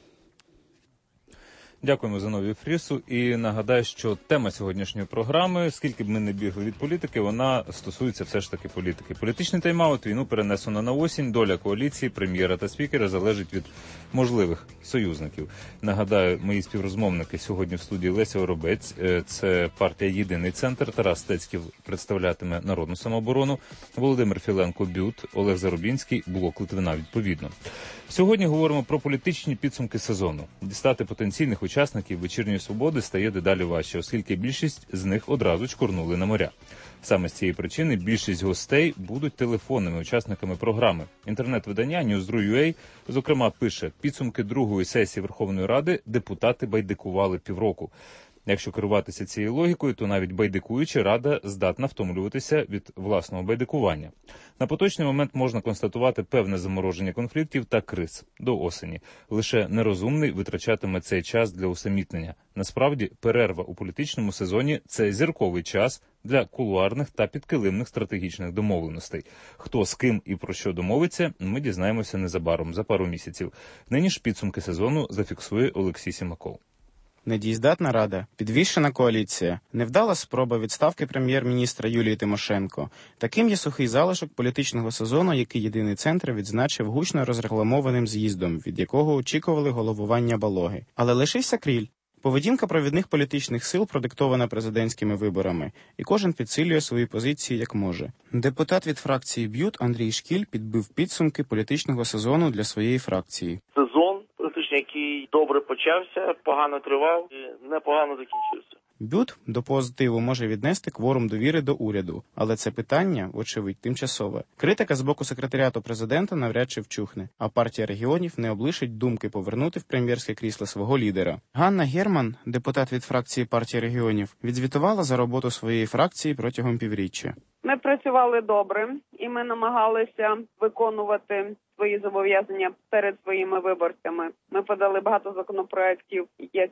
Дякуємо за нові фрісу. І нагадаю, що тема сьогоднішньої програми, скільки б ми не бігли від політики, вона стосується все ж таки політики. Політичний тайм-аут, війну перенесено на осінь, доля коаліції, прем'єра та спікера залежить від можливих союзників. Нагадаю, мої співрозмовники сьогодні в студії: Леся Оробець, це партія «Єдиний центр», Тарас Стецьків представлятиме Народну самооборону, Володимир Філенко – БЮТ, Олег Зарубінський – Блок Литвина відповідно. Сьогодні говоримо про політичні підсумки сезону. Дістати потенційних учасників «Вечірньої свободи» стає дедалі важче, оскільки більшість з них одразу чкурнули на моря. Саме з цієї причини більшість гостей будуть телефонними учасниками програми. Інтернет-видання News.ru.ua, зокрема, пише: підсумки другої сесії Верховної Ради депутати байдикували півроку. Якщо керуватися цією логікою, то навіть байдикуючи, Рада здатна втомлюватися від власного байдикування. На поточний момент можна констатувати певне замороження конфліктів та криз до осені. Лише нерозумний витрачатиме цей час для усамітнення. Насправді, перерва у політичному сезоні – це зірковий час для кулуарних та підкилимних стратегічних домовленостей. Хто з ким і про що домовиться, ми дізнаємося незабаром, за пару місяців. Нині ж підсумки сезону зафіксує Олексій Сімаков. Недієздатна рада, підвішена коаліція, невдала спроба відставки прем'єр-міністра Юлії Тимошенко. Таким є сухий залишок політичного сезону, який «Єдиний центр» відзначив гучно розрекламованим з'їздом, від якого очікували головування Балоги. Але лишився кріль. Поведінка провідних політичних сил продиктована президентськими виборами, і кожен підсилює свої позиції як може. Депутат від фракції БЮТ Андрій Шкіль підбив підсумки політичного сезону для своєї фракції. Сезон політичний, який добре почався, погано тривав і непогано закінчився. БЮТ до позитиву може віднести кворум довіри до уряду, але це питання, вочевидь, тимчасове. Критика з боку секретаріату президента навряд чи вчухне, а партія регіонів не облишить думки повернути в прем'єрське крісло свого лідера. Ганна Герман, депутат від фракції партії регіонів, відзвітувала за роботу своєї фракції протягом півріччя. Ми працювали добре, і ми намагалися виконувати свої зобов'язання перед своїми виборцями. Ми подали багато законопроєктів,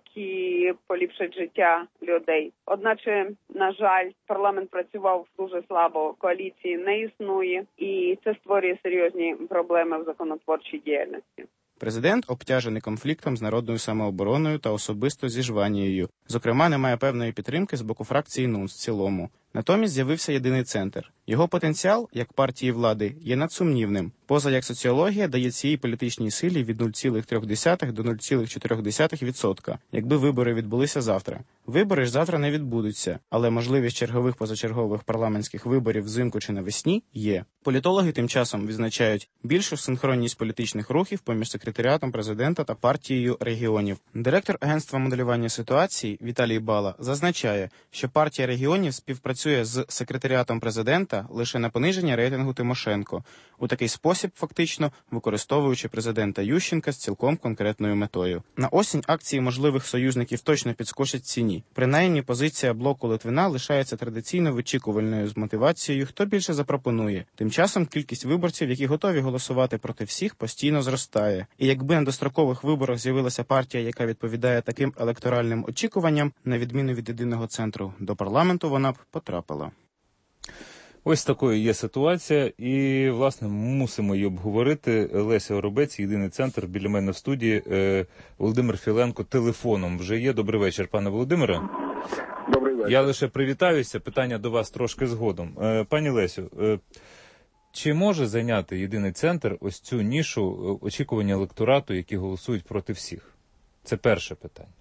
які поліпшать життя людей. Одначе, на жаль, парламент працював дуже слабо, коаліції не існує, і це створює серйозні проблеми в законотворчій діяльності. Президент обтяжений конфліктом з Народною самообороною та особисто зі Жванією. Зокрема, немає певної підтримки з боку фракції НУНС в цілому. Натомість з'явився «Єдиний центр». Його потенціал, як партії влади, є надсумнівним. Поза як соціологія дає цій політичній силі від 0,3 до 0,4%, якби вибори відбулися завтра. Вибори ж завтра не відбудуться, але можливість чергових позачергових парламентських виборів взимку чи навесні є. Політологи тим часом відзначають більшу синхронність політичних рухів поміж секретаріатом президента та партією регіонів. Директор агентства моделювання ситуації Віталій Бала зазначає, що партія регіонів співпрацює працює з секретаріатом президента лише на пониження рейтингу Тимошенко, у такий спосіб фактично використовуючи президента Ющенка з цілком конкретною метою. На осінь акції можливих союзників точно підскочать ціні. Принаймні, позиція блоку Литвина лишається традиційно вичікувальною з мотивацією, хто більше запропонує. Тим часом кількість виборців, які готові голосувати проти всіх, постійно зростає. І якби на дострокових виборах з'явилася партія, яка відповідає таким електоральним очікуванням, на відміну від єдиного центру, до парламенту вона б потрапила. Ось такою є ситуація, і, власне, мусимо її обговорити. Леся Оробець, єдиний центр, біля мене в студії. Володимир Філенко телефоном вже є. Добрий вечір, пане Володимире. Добрий вечір. Я лише привітаюся, питання до вас трошки згодом. Пані Лесю, чи може зайняти єдиний центр ось цю нішу очікування електорату, які голосують проти всіх? Це перше питання.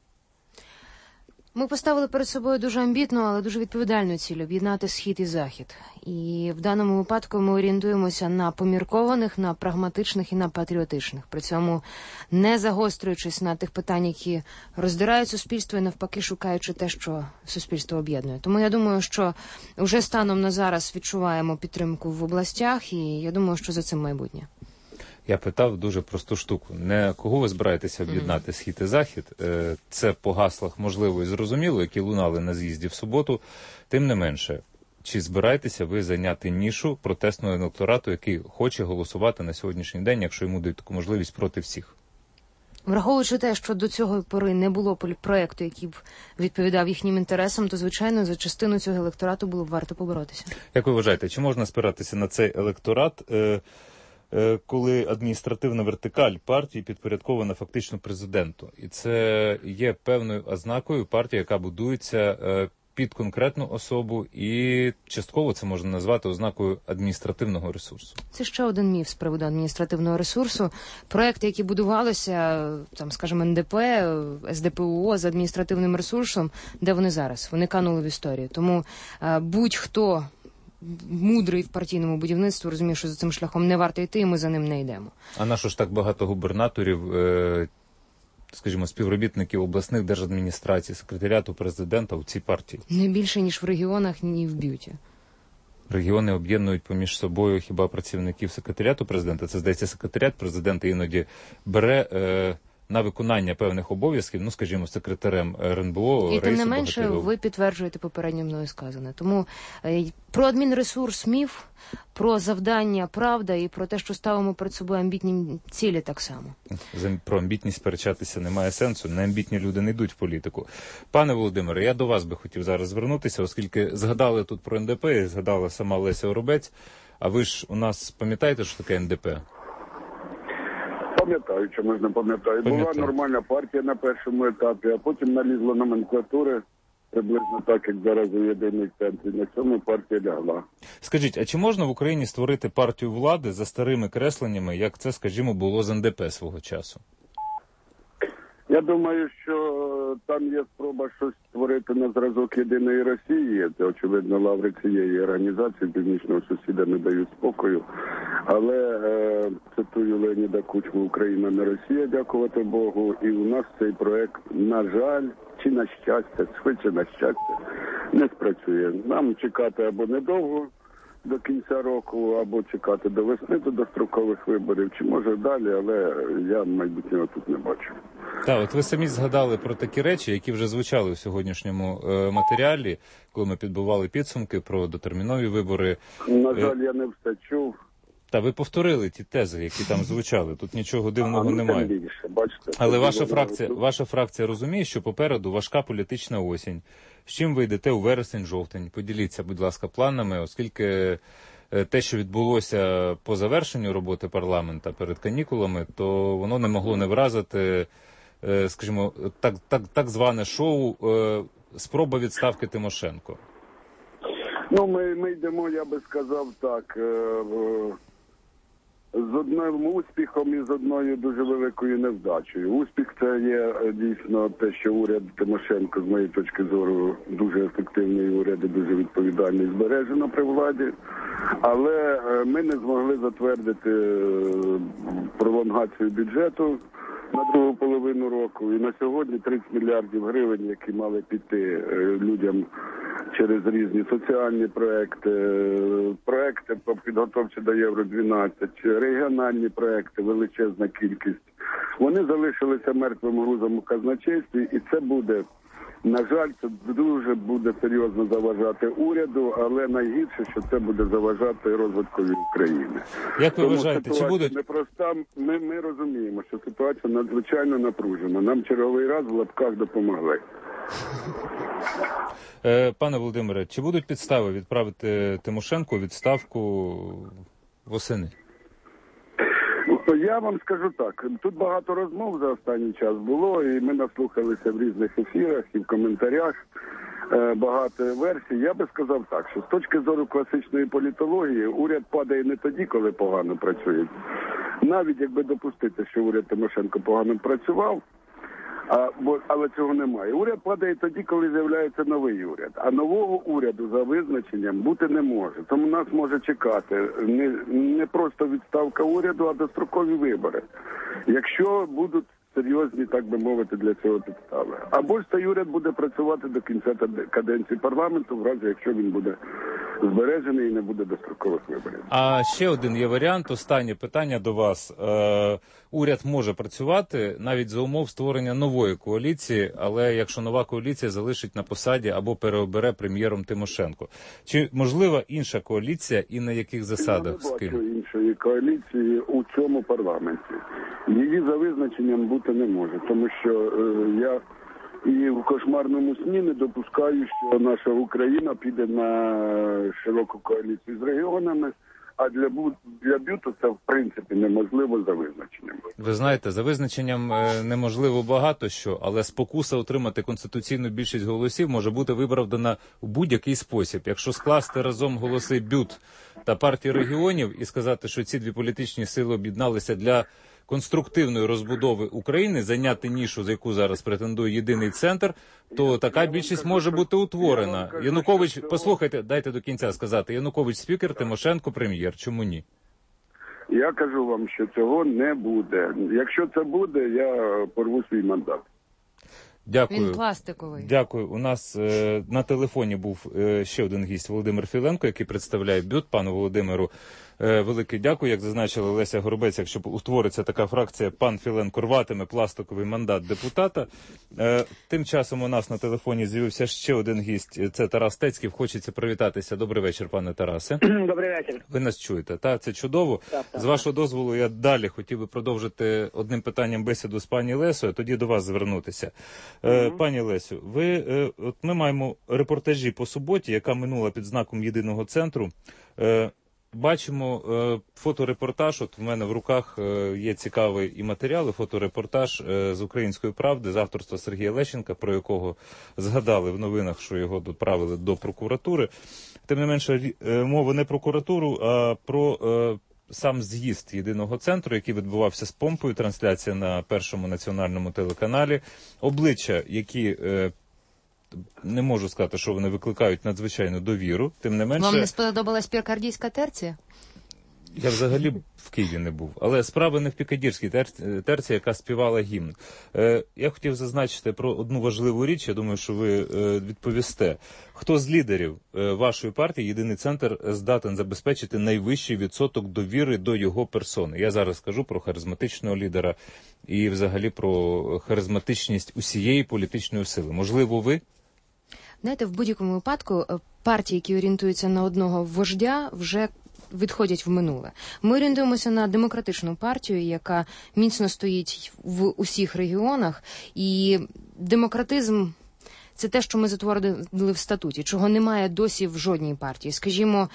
Ми поставили перед собою дуже амбітну, але дуже відповідальну ціль – об'єднати Схід і Захід. І в даному випадку ми орієнтуємося на поміркованих, на прагматичних і на патріотичних. При цьому не загострюючись на тих питань, які роздирають суспільство і навпаки шукаючи те, що суспільство об'єднує. Тому я думаю, що вже станом на зараз відчуваємо підтримку в областях і я думаю, що за цим майбутнє. Я питав дуже просту штуку. Не кого ви збираєтеся об'єднати Схід і Захід. Це по гаслах можливо і зрозуміло, які лунали на з'їзді в суботу. Тим не менше, чи збираєтеся ви зайняти нішу протестного електорату, який хоче голосувати на сьогоднішній день, якщо йому дають таку можливість проти всіх? Враховуючи те, що до цього пори не було проєкту, який б відповідав їхнім інтересам, то, звичайно, за частину цього електорату було б варто поборотися. Як ви вважаєте, чи можна спиратися на цей електорат, коли адміністративна вертикаль партії підпорядкована фактично президенту? І це є певною ознакою партії, яка будується під конкретну особу, і частково це можна назвати ознакою адміністративного ресурсу. Це ще один міф з приводу адміністративного ресурсу. Проекти, які будувалися, там, скажімо, НДП, СДПУО з адміністративним ресурсом, де вони зараз? Вони канули в історію. Тому будь-хто мудрий в партійному будівництві розуміє, що за цим шляхом не варто йти, і ми за ним не йдемо. А на що ж так багато губернаторів, скажімо, співробітників обласних держадміністрацій, секретаріату президента у цій партії? Не більше, ніж в регіонах, ні в б'юті. Регіони об'єднують поміж собою хіба працівників секретаріату президента? Це, здається, секретаріат президента іноді бере на виконання певних обов'язків, ну, скажімо, секретарем РНБО. І тим не менше, ви підтверджуєте попередньо мною сказане. Тому про адмінресурс міф, про завдання правда і про те, що ставимо перед собою амбітні цілі так само. Про амбітність сперечатися немає сенсу. Неамбітні люди не йдуть в політику. Пане Володимире, я до вас би хотів зараз звернутися, оскільки згадали тут про НДП, і згадала сама Леся Оробець. А ви ж у нас пам'ятаєте, що таке НДП? Пам'ятаю, чому ж не пам'ятаю. Була нормальна партія на першому етапі, а потім налізла номенклатура, приблизно так, як зараз у єдиний центрі. На цьому партія лягла. Скажіть, а чи можна в Україні створити партію влади за старими кресленнями, як це, скажімо, було з НДП свого часу? Я думаю, що там є спроба щось створити на зразок Єдиної Росії. Це, очевидно, лаври цієї організації північного сусіда не дають спокою. Але, цитую Леоніда Кучму, Україна не Росія, дякувати Богу. І у нас цей проект, на жаль, чи на щастя, швидше на щастя, не спрацює. Нам чекати або недовго до кінця року, або чекати до весни, до дострокових виборів, чи може далі, але я майбутнього тут не бачу. Так, от ви самі згадали про такі речі, які вже звучали у сьогоднішньому матеріалі, коли ми підбивали підсумки про дотермінові вибори. На жаль, я не все чув. Та ви повторили ті тези, які там звучали. Тут нічого дивного немає. Більше, бачите, але ваша фракція розуміє, що попереду важка політична осінь. З чим ви йдете у вересень-жовтень? Поділіться, будь ласка, планами, оскільки те, що відбулося по завершенню роботи парламента перед канікулами, то воно не могло не вразити, скажімо, так зване шоу «Спроба відставки Тимошенко». Ну, ми йдемо, я би сказав так, з одним успіхом і з одною дуже великою невдачею. Успіх – це є дійсно те, що уряд Тимошенко, з моєї точки зору, дуже ефективний уряд і дуже відповідальний, збережено при владі. Але ми не змогли затвердити пролонгацію бюджету на другу половину року. І на сьогодні 30 мільярдів гривень, які мали піти людям через різні соціальні проекти по підготовці до Євро-12, регіональні проекти, величезна кількість. Вони залишилися мертвим грузом у казначействі, і це буде, на жаль, це дуже буде серйозно заважати уряду, але найгірше, що це буде заважати розвиткові України. Як ви вважаєте, чи будуть? Непроста, ми розуміємо, що ситуація надзвичайно напружена. Нам черговий раз в лапках допомогли. Пане Володимире, чи будуть підстави відправити Тимошенко у відставку восени? Я вам скажу так, тут багато розмов за останній час було, і ми наслухалися в різних ефірах і в коментарях, багато версій. Я би сказав так, що з точки зору класичної політології уряд падає не тоді, коли погано працює. Навіть якби допустити, що уряд Тимошенко погано працював, але цього немає. Уряд падає тоді, коли з'являється новий уряд. А нового уряду за визначенням бути не може. Тому нас може чекати не просто відставка уряду, а дострокові вибори. Якщо будуть серйозні, так би мовити, для цього підстави. Або ж цей уряд буде працювати до кінця каденції парламенту, в разі якщо він буде збережений і не буде дострокових виборів. А ще один є варіант. Останнє питання до вас. Уряд може працювати навіть за умов створення нової коаліції, але якщо нова коаліція залишить на посаді або переобере прем'єром Тимошенко. Чи можлива інша коаліція і на яких засадах? Я не бачу іншої коаліції у цьому парламенті. Її за визначенням бути не може, тому що я і в кошмарному сні не допускаю, що наша Україна піде на широку коаліцію з регіонами, а для бюту це в принципі неможливо за визначенням. Ви знаєте, за визначенням неможливо багато що, але спокуса отримати конституційну більшість голосів може бути виправдана у будь-який спосіб. Якщо скласти разом голоси бют та партії регіонів і сказати, що ці дві політичні сили об'єдналися для конструктивної розбудови України, зайняти нішу, за яку зараз претендує єдиний центр, то така більшість може бути утворена. Янукович, послухайте, дайте до кінця сказати, Янукович спікер, Тимошенко прем'єр. Чому ні? Я кажу вам, що цього не буде. Якщо це буде, я порву свій мандат. Дякую. Він пластиковий. Дякую. У нас на телефоні був ще один гість Володимир Філенко, який представляє БЮТ. Пану Володимиру велике дякую. Як зазначила Леся Горобець, якщо утвориться така фракція, пан Філенко рватиме пластиковий мандат депутата. Тим часом у нас на телефоні з'явився ще один гість. Це Тарас Тецьків. Хочеться привітатися. Добрий вечір, пане Тарасе. Добрий вечір. Ви нас чуєте, так? Це чудово. Так. З вашого дозволу, я далі хотів би продовжити одним питанням бесіду з пані Лесою, тоді до вас звернутися. Пані Лесю, ми маємо репортажі по суботі, яка минула під знаком єдиного центру. Бачимо фоторепортаж, от в мене в руках є цікавий і матеріал, і фоторепортаж з «Української правди» з авторства Сергія Лещенка, про якого згадали в новинах, що його доправили до прокуратури. Тим не менше, мова не про прокуратуру, а про сам з'їзд єдиного центру, який відбувався з помпою, трансляція на Першому національному телеканалі, обличчя, які не можу сказати, що вони викликають надзвичайну довіру, тим не менше... Вам не сподобалась пікардійська терція? Я взагалі в Києві не був. Але справа не в пікардійській терції, яка співала гімн. Я хотів зазначити про одну важливу річ, я думаю, що ви відповісте. Хто з лідерів вашої партії, Єдиний центр, здатен забезпечити найвищий відсоток довіри до його персони? Я зараз скажу про харизматичного лідера і взагалі про харизматичність усієї політичної сили. Можливо, ви? Знаєте, в будь-якому випадку партії, які орієнтуються на одного вождя, вже відходять в минуле. Ми орієнтуємося на демократичну партію, яка міцно стоїть в усіх регіонах, і демократизм – це те, що ми затворили в статуті, чого немає досі в жодній партії. Скажімо,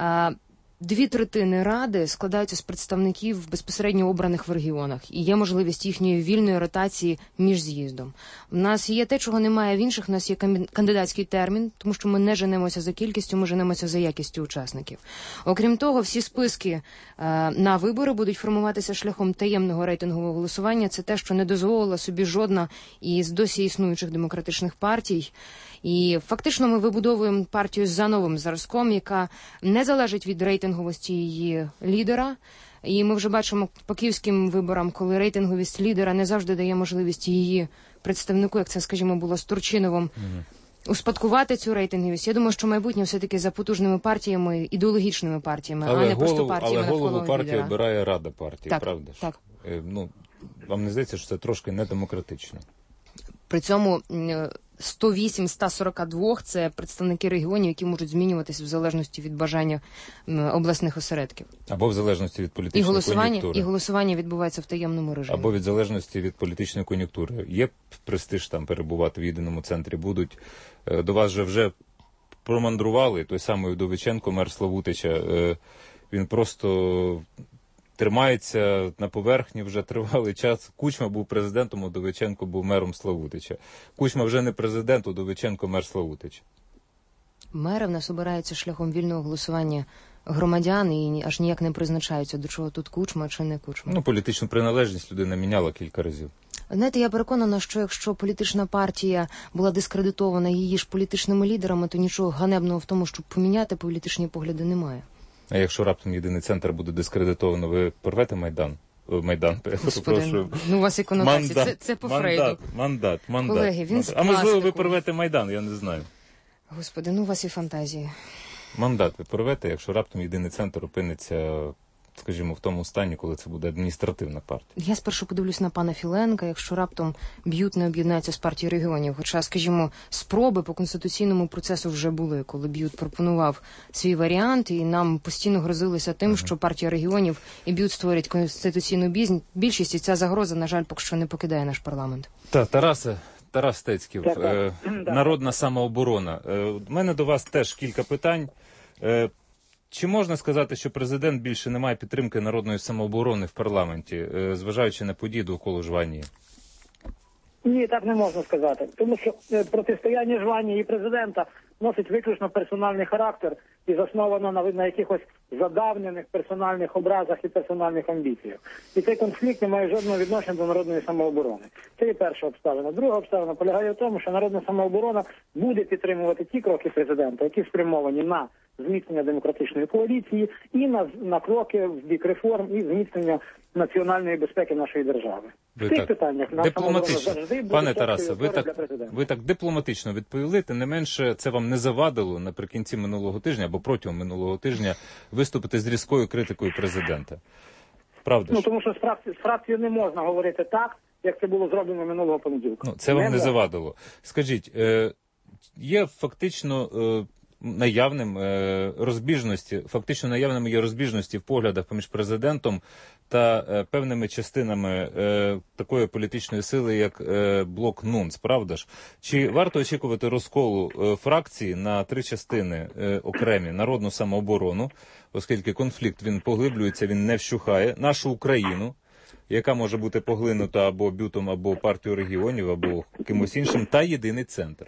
2/3 Ради складаються з представників безпосередньо обраних в регіонах, і є можливість їхньої вільної ротації між з'їздом. У нас є те, чого немає в інших, у нас є кандидатський термін, тому що ми не женемося за кількістю, ми женемося за якістю учасників. Окрім того, всі списки на вибори будуть формуватися шляхом таємного рейтингового голосування. Це те, що не дозволила собі жодна із досі існуючих демократичних партій. І фактично ми вибудовуємо партію за новим зразком, яка не залежить від рейтинговості її лідера. І ми вже бачимо по київським виборам, коли рейтинговість лідера не завжди дає можливість її представнику, як це, скажімо, було з Турчиновим, успадкувати цю рейтинговість. Я думаю, що майбутнє все-таки за потужними партіями, ідеологічними партіями, а не просто партіями навколо лідера. Але голову партії обирає Рада партії, так, правда ж? Так. Вам не здається, що це трошки недемократично? При цьому 108 з 142 – це представники регіонів, які можуть змінюватися в залежності від бажання обласних осередків. Або в залежності від політичної кон'юнктури. І голосування відбувається в таємному режимі. Або від залежності від політичної кон'юнктури. Є престиж там перебувати в єдиному центрі? Будуть. До вас вже промандрували. Той самий Вдовиченко, мер Славутича. Він просто тримається на поверхні вже тривалий час. Кучма був президентом, Вдовиченко був мером Славутича. Кучма вже не президент, Вдовиченко мер Славутича. Мери в нас обираються шляхом вільного голосування громадян і аж ніяк не призначаються, до чого тут Кучма чи не Кучма. Політичну приналежність людина міняла кілька разів. Знаєте, я переконана, що якщо політична партія була дискредитована її ж політичними лідерами, то нічого ганебного в тому, щоб поміняти політичні погляди, немає. А якщо раптом єдиний центр буде дискредитовано, ви порвете Майдан? Господи, у вас і конотації. Це по Фрейду. Мандат. Колеги, він з А можливо, ви порвете Майдан, я не знаю. Господи, у вас і фантазії. Мандат ви порвете, якщо раптом єдиний центр опиниться, скажімо, в тому стані, коли це буде адміністративна партія. Я спершу подивлюсь на пана Філенка, якщо раптом Б'ют не об'єднається з партією регіонів. Хоча, скажімо, спроби по конституційному процесу вже були, коли Б'ют пропонував свій варіант, і нам постійно грозилися тим, що партія регіонів і Б'ют створять конституційну більшість, і ця загроза, на жаль, поки що не покидає наш парламент. Тарас Стецьків, Народна самооборона. У мене до вас теж кілька питань. Чи можна сказати, що президент більше не має підтримки народної самооборони в парламенті, зважаючи на події довкола Жванії? Ні, так не можна сказати. Тому що протистояння Жванії і президента носить виключно персональний характер і засновано на якихось задавнених персональних образах і персональних амбіціях. І цей конфлікт не має жодного відношення до народної самооборони. Це є перша обставина. Друга обставина полягає в тому, що народна самооборона буде підтримувати ті кроки президента, які спрямовані на зміцнення демократичної коаліції і на кроки в бік реформ і зміцнення національної безпеки нашої держави. В цих питаннях наша самооборона завжди буде. Пане Тарасе, ви так дипломатично відповіли, тим не менше це вам не завадило наприкінці минулого тижня або протягом минулого тижня виступити з різкою критикою президента. Правда ж? Тому що з фракцією не можна говорити так, як це було зроблено минулого понеділка. Це вам не завадило. Скажіть, є фактично наявними є розбіжності в поглядах поміж президентом та певними частинами такої політичної сили, як блок НУНЦ, правда ж? Чи варто очікувати розколу фракції на три частини окремі: народну самооборону, оскільки конфлікт він поглиблюється, він не вщухає, нашу Україну, яка може бути поглинута або Б'ютом, або партією регіонів, або кимось іншим, та єдиний центр?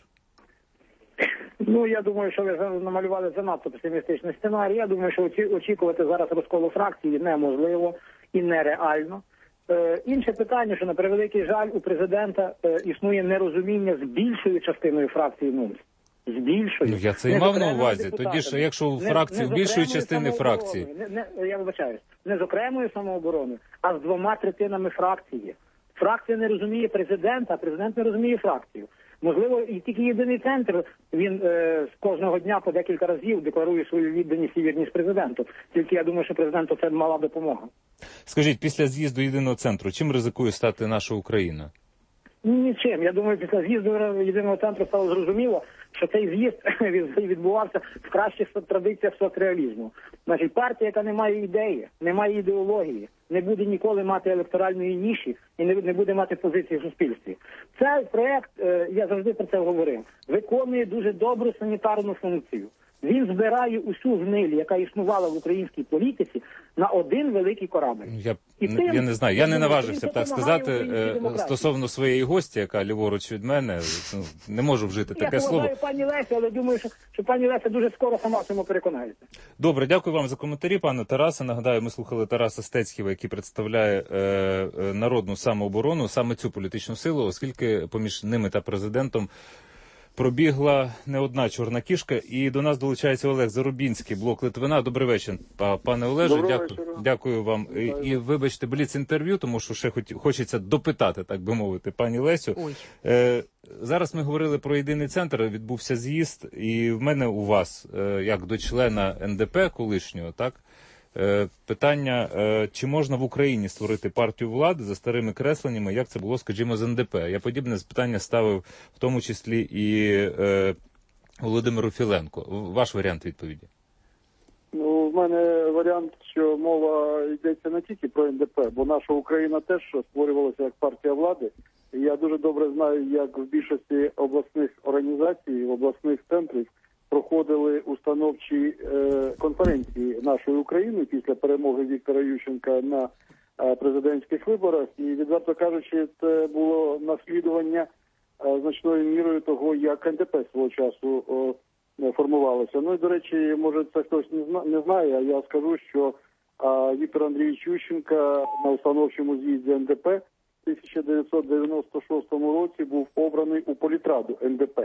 Я думаю, що ви намалювали занадто песимістичний сценарій. Я думаю, що очікувати зараз розколу фракції неможливо і нереально. Інше питання, що на превеликий жаль у президента існує нерозуміння з більшою частиною фракції НУНЦ. З більшою. Я це і мав на увазі. Тоді ж, якщо у фракції, у більшої частини фракції. Я вибачаюсь. Не з окремою самообороною, а з 2/3 фракції. Фракція не розуміє президента, а президент не розуміє фракцію. Можливо, і тільки єдиний центр, він з кожного дня по декілька разів декларує свою відданість і вірність президенту. Тільки я думаю, що президенту це мала допомога. Скажіть, після з'їзду єдиного центру, чим ризикує стати наша Україна? Нічим. Я думаю, після з'їзду єдиного центру стало зрозуміло, що цей з'їзд відбувався в кращих традиціях соцреалізму. Значить, партія, яка не має ідеї, не має ідеології, не буде ніколи мати електоральної ніші і не буде мати позиції в суспільстві. Цей проект, я завжди про це говорив, виконує дуже добру санітарну функцію. Він збирає усю гниль, яка існувала в українській політиці, на один великий корабель. Я не знаю, я не наважився б так сказати стосовно своєї гості, яка ліворуч від мене. Не можу вжити таке слово. Я поважаю пані Лесю, але думаю, що пані Леся дуже скоро сама в цьому переконається. Добре, дякую вам за коментарі, пане Тарасе. Нагадаю, ми слухали Тараса Стецького, який представляє народну самооборону, саме цю політичну силу, оскільки поміж ними та президентом пробігла не одна чорна кішка, і до нас долучається Олег Зарубінський, блок Литвина. Добрий вечір, пане Олеже. Дякую вам. І вибачте, бліц-інтерв'ю, тому що ще хочеться допитати, так би мовити, пані Лесю. Зараз ми говорили про єдиний центр, відбувся з'їзд, і в мене у вас, як до члена НДП колишнього, так, питання, чи можна в Україні створити партію влади за старими кресленнями, як це було, скажімо, з НДП. Я подібне питання ставив в тому числі і Володимиру Філенку. Ваш варіант відповіді? Ну, в мене варіант, що мова йдеться не тільки про НДП, бо наша Україна теж створювалася як партія влади. І я дуже добре знаю, як в більшості обласних організацій, обласних центрів проходили установчі конференції нашої України після перемоги Віктора Ющенка на президентських виборах. І, відверто кажучи, це було наслідування значною мірою того, як НДП свого часу формувалося. Ну і, до речі, може це хтось не знає, а я скажу, що Віктор Андрійович Ющенко на установчому з'їзді НДП в 1996 році був обраний у політраду НДП.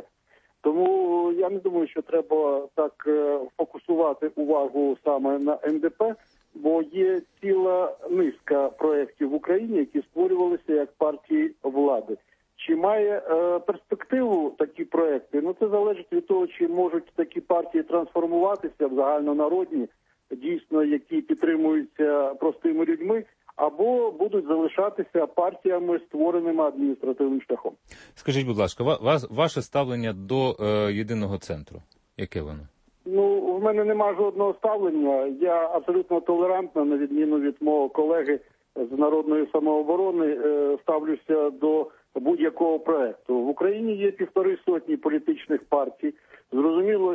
Тому я не думаю, що треба так фокусувати увагу саме на НДП, бо є ціла низка проєктів в Україні, які створювалися як партії влади. Чи має перспективу такі проєкти? Ну, це залежить від того, чи можуть такі партії трансформуватися в загальнонародні, дійсно, які підтримуються простими людьми, або будуть залишатися партіями, створеними адміністративним шляхом. Скажіть, будь ласка, ваше ставлення до єдиного центру, яке воно? Ну, в мене нема жодного ставлення. Я абсолютно толерантно, на відміну від мого колеги з Народної самооборони, ставлюся до будь-якого проекту. В Україні є 150 політичних партій. Зрозуміло,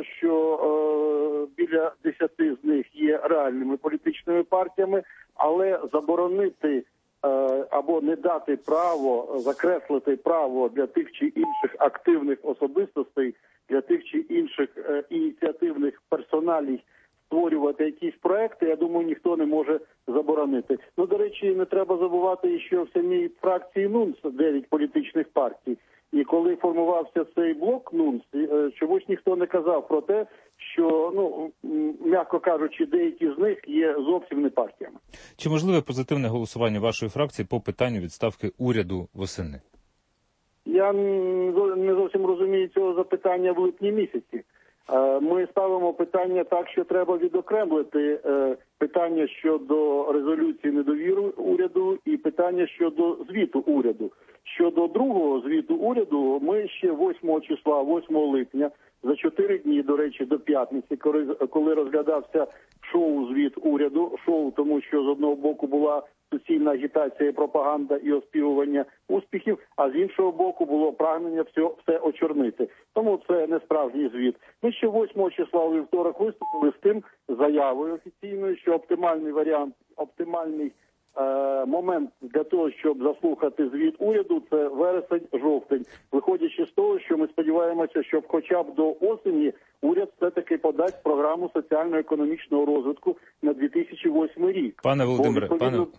що біля 10 з них є реальними політичними партіями, але заборонити або не дати право, закреслити право для тих чи інших активних особистостей, для тих чи інших ініціативних персоналій створювати якісь проекти, я думаю, ніхто не може заборонити. Ну, до речі, не треба забувати, що в самій фракції НУНС 9 політичних партій. І коли формувався цей блок НУНС, чомусь ніхто не казав про те, що, ну, м'яко кажучи, деякі з них є зовсім не партіями. Чи можливе позитивне голосування вашої фракції по питанню відставки уряду восени? Я не зовсім розумію цього запитання в липні місяці. Ми ставимо питання так, що треба відокремлити питання щодо резолюції недовіри уряду і питання щодо звіту уряду. Щодо другого звіту уряду, ми ще 8 числа, 8 липня, за 4 дні, до речі, до п'ятниці, коли розглядався шоу-звіт уряду, шоу, тому що з одного боку була суцільна агітація, пропаганда і оспівування успіхів, а з іншого боку було прагнення все очорнити. Тому це не справжній звіт. Ми ще 8 числа у вівторок виступили з тим заявою офіційною, що оптимальний варіант, оптимальний момент для того, щоб заслухати звіт уряду, це вересень-жовтень. Виходячи з того, що ми сподіваємося, що хоча б до осені уряд все-таки подасть програму соціально-економічного розвитку на 2008 рік. Пане Володимире,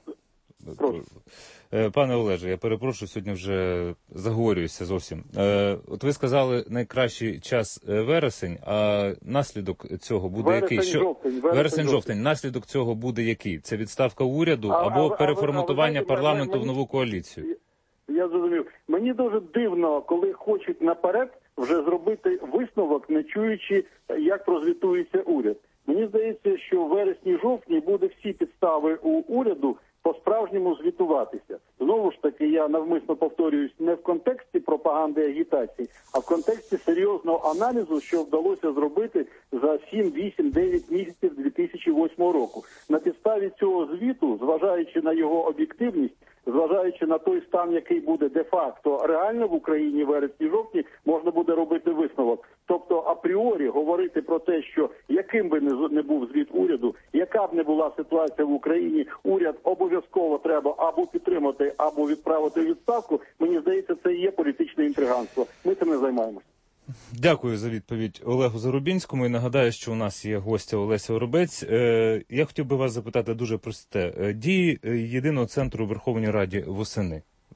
пане Олеже, я перепрошую, сьогодні вже заговорююся зовсім. От ви сказали, найкращий час вересень, а наслідок цього буде який? Вересень-жовтень. Наслідок цього буде який? Це відставка уряду або переформатування парламенту в нову коаліцію? Я зрозумів. Мені дуже дивно, коли хочуть наперед вже зробити висновок, не чуючи, як прозвітується уряд. Мені здається, що в вересні-жовтні буде всі підстави у уряду по-справжньому звітуватися. Знову ж таки, я навмисно повторююсь, не в контексті пропаганди і агітації, а в контексті серйозного аналізу, що вдалося зробити за 7, 8, 9 місяців 2008 року. На підставі цього звіту, зважаючи на його об'єктивність, зважаючи на той стан, який буде де-факто реально в Україні в вересні-жовтні, можна буде робити висновок. Тобто апріорі говорити про те, що яким би не був звіт уряду, яка б не була ситуація в Україні, уряд обов'язково треба або підтримати, або відправити у відставку, мені здається, це і є політичне інтриганство. Ми цим не займаємося. Дякую за відповідь Олегу Зарубінському. І нагадаю, що у нас є гостя Олеся Воробець. Я хотів би вас запитати дуже просте. Дії єдиного центру у Верховній Раді восени.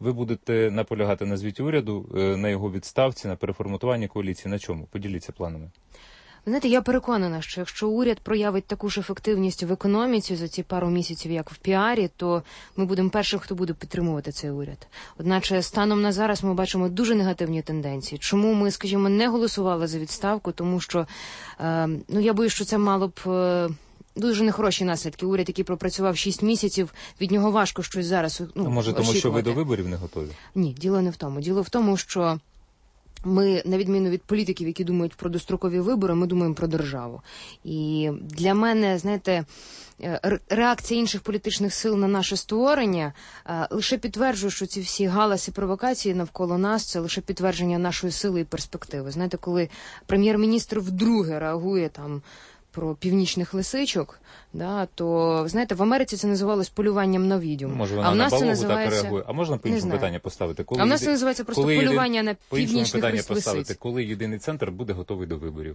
Ви будете наполягати на звіті уряду, на його відставці, на переформатуванні коаліції. На чому? Поділіться планами. Ви знаєте, я переконана, що якщо уряд проявить таку ж ефективність в економіці за ці пару місяців, як в піарі, то ми будемо першим, хто буде підтримувати цей уряд. Одначе, станом на зараз ми бачимо дуже негативні тенденції. Чому ми, скажімо, не голосували за відставку? Тому що, я боюсь, що це мало б дуже нехороші наслідки. Уряд, який пропрацював 6 місяців, від нього важко щось зараз А може, тому що ви до виборів не готові? Ні, діло не в тому. Діло в тому, що ми, на відміну від політиків, які думають про дострокові вибори, ми думаємо про державу. І для мене, знаєте, реакція інших політичних сил на наше створення лише підтверджує, що ці всі галаси, провокації навколо нас – це лише підтвердження нашої сили і перспективи. Знаєте, коли прем'єр-міністр вдруге реагує там про північних лисичок, то, знаєте, в Америці це називалось полюванням на відьом. Може, вона на балогу так реагує? А можна по-іншому питання поставити? А в нас це називається просто полювання на північних лисиць. Коли єдиний центр буде готовий до виборів?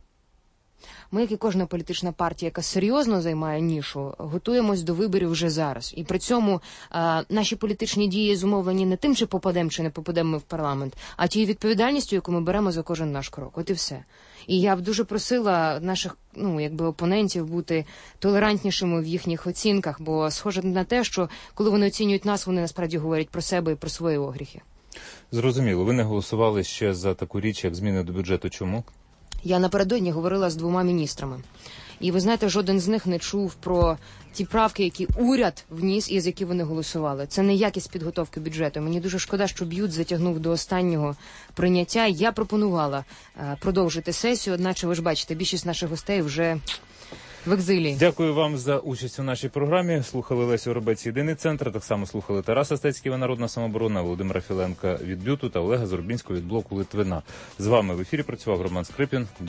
Ми, як і кожна політична партія, яка серйозно займає нішу, готуємось до виборів вже зараз. І при цьому наші політичні дії зумовлені не тим, чи попадемо, чи не попадемо ми в парламент, а тією відповідальністю, яку ми беремо за кожен наш крок. От і все. І я б дуже просила наших, опонентів бути толерантнішими в їхніх оцінках, бо схоже на те, що коли вони оцінюють нас, вони насправді говорять про себе і про свої огріхи. Зрозуміло. Ви не голосували ще за таку річ, як зміни до бюджету. Чому? Я напередодні говорила з 2 міністрами. І ви знаєте, жоден з них не чув про ті правки, які уряд вніс і з які вони голосували. Це не якість підготовки бюджету. Мені дуже шкода, що Б'ют затягнув до останнього прийняття. Я пропонувала продовжити сесію, одначе ви ж бачите, більшість наших гостей вже в екзилі. Дякую вам за участь у нашій програмі. Слухали Лесю Горобець, Єдиний центр. Так само слухали Тараса Стецького, Народна самооборона, Володимира Філенка від Б'юту та Олега Зорбінського від Блоку Литвина. З вами в ефірі працював Роман Скрипін.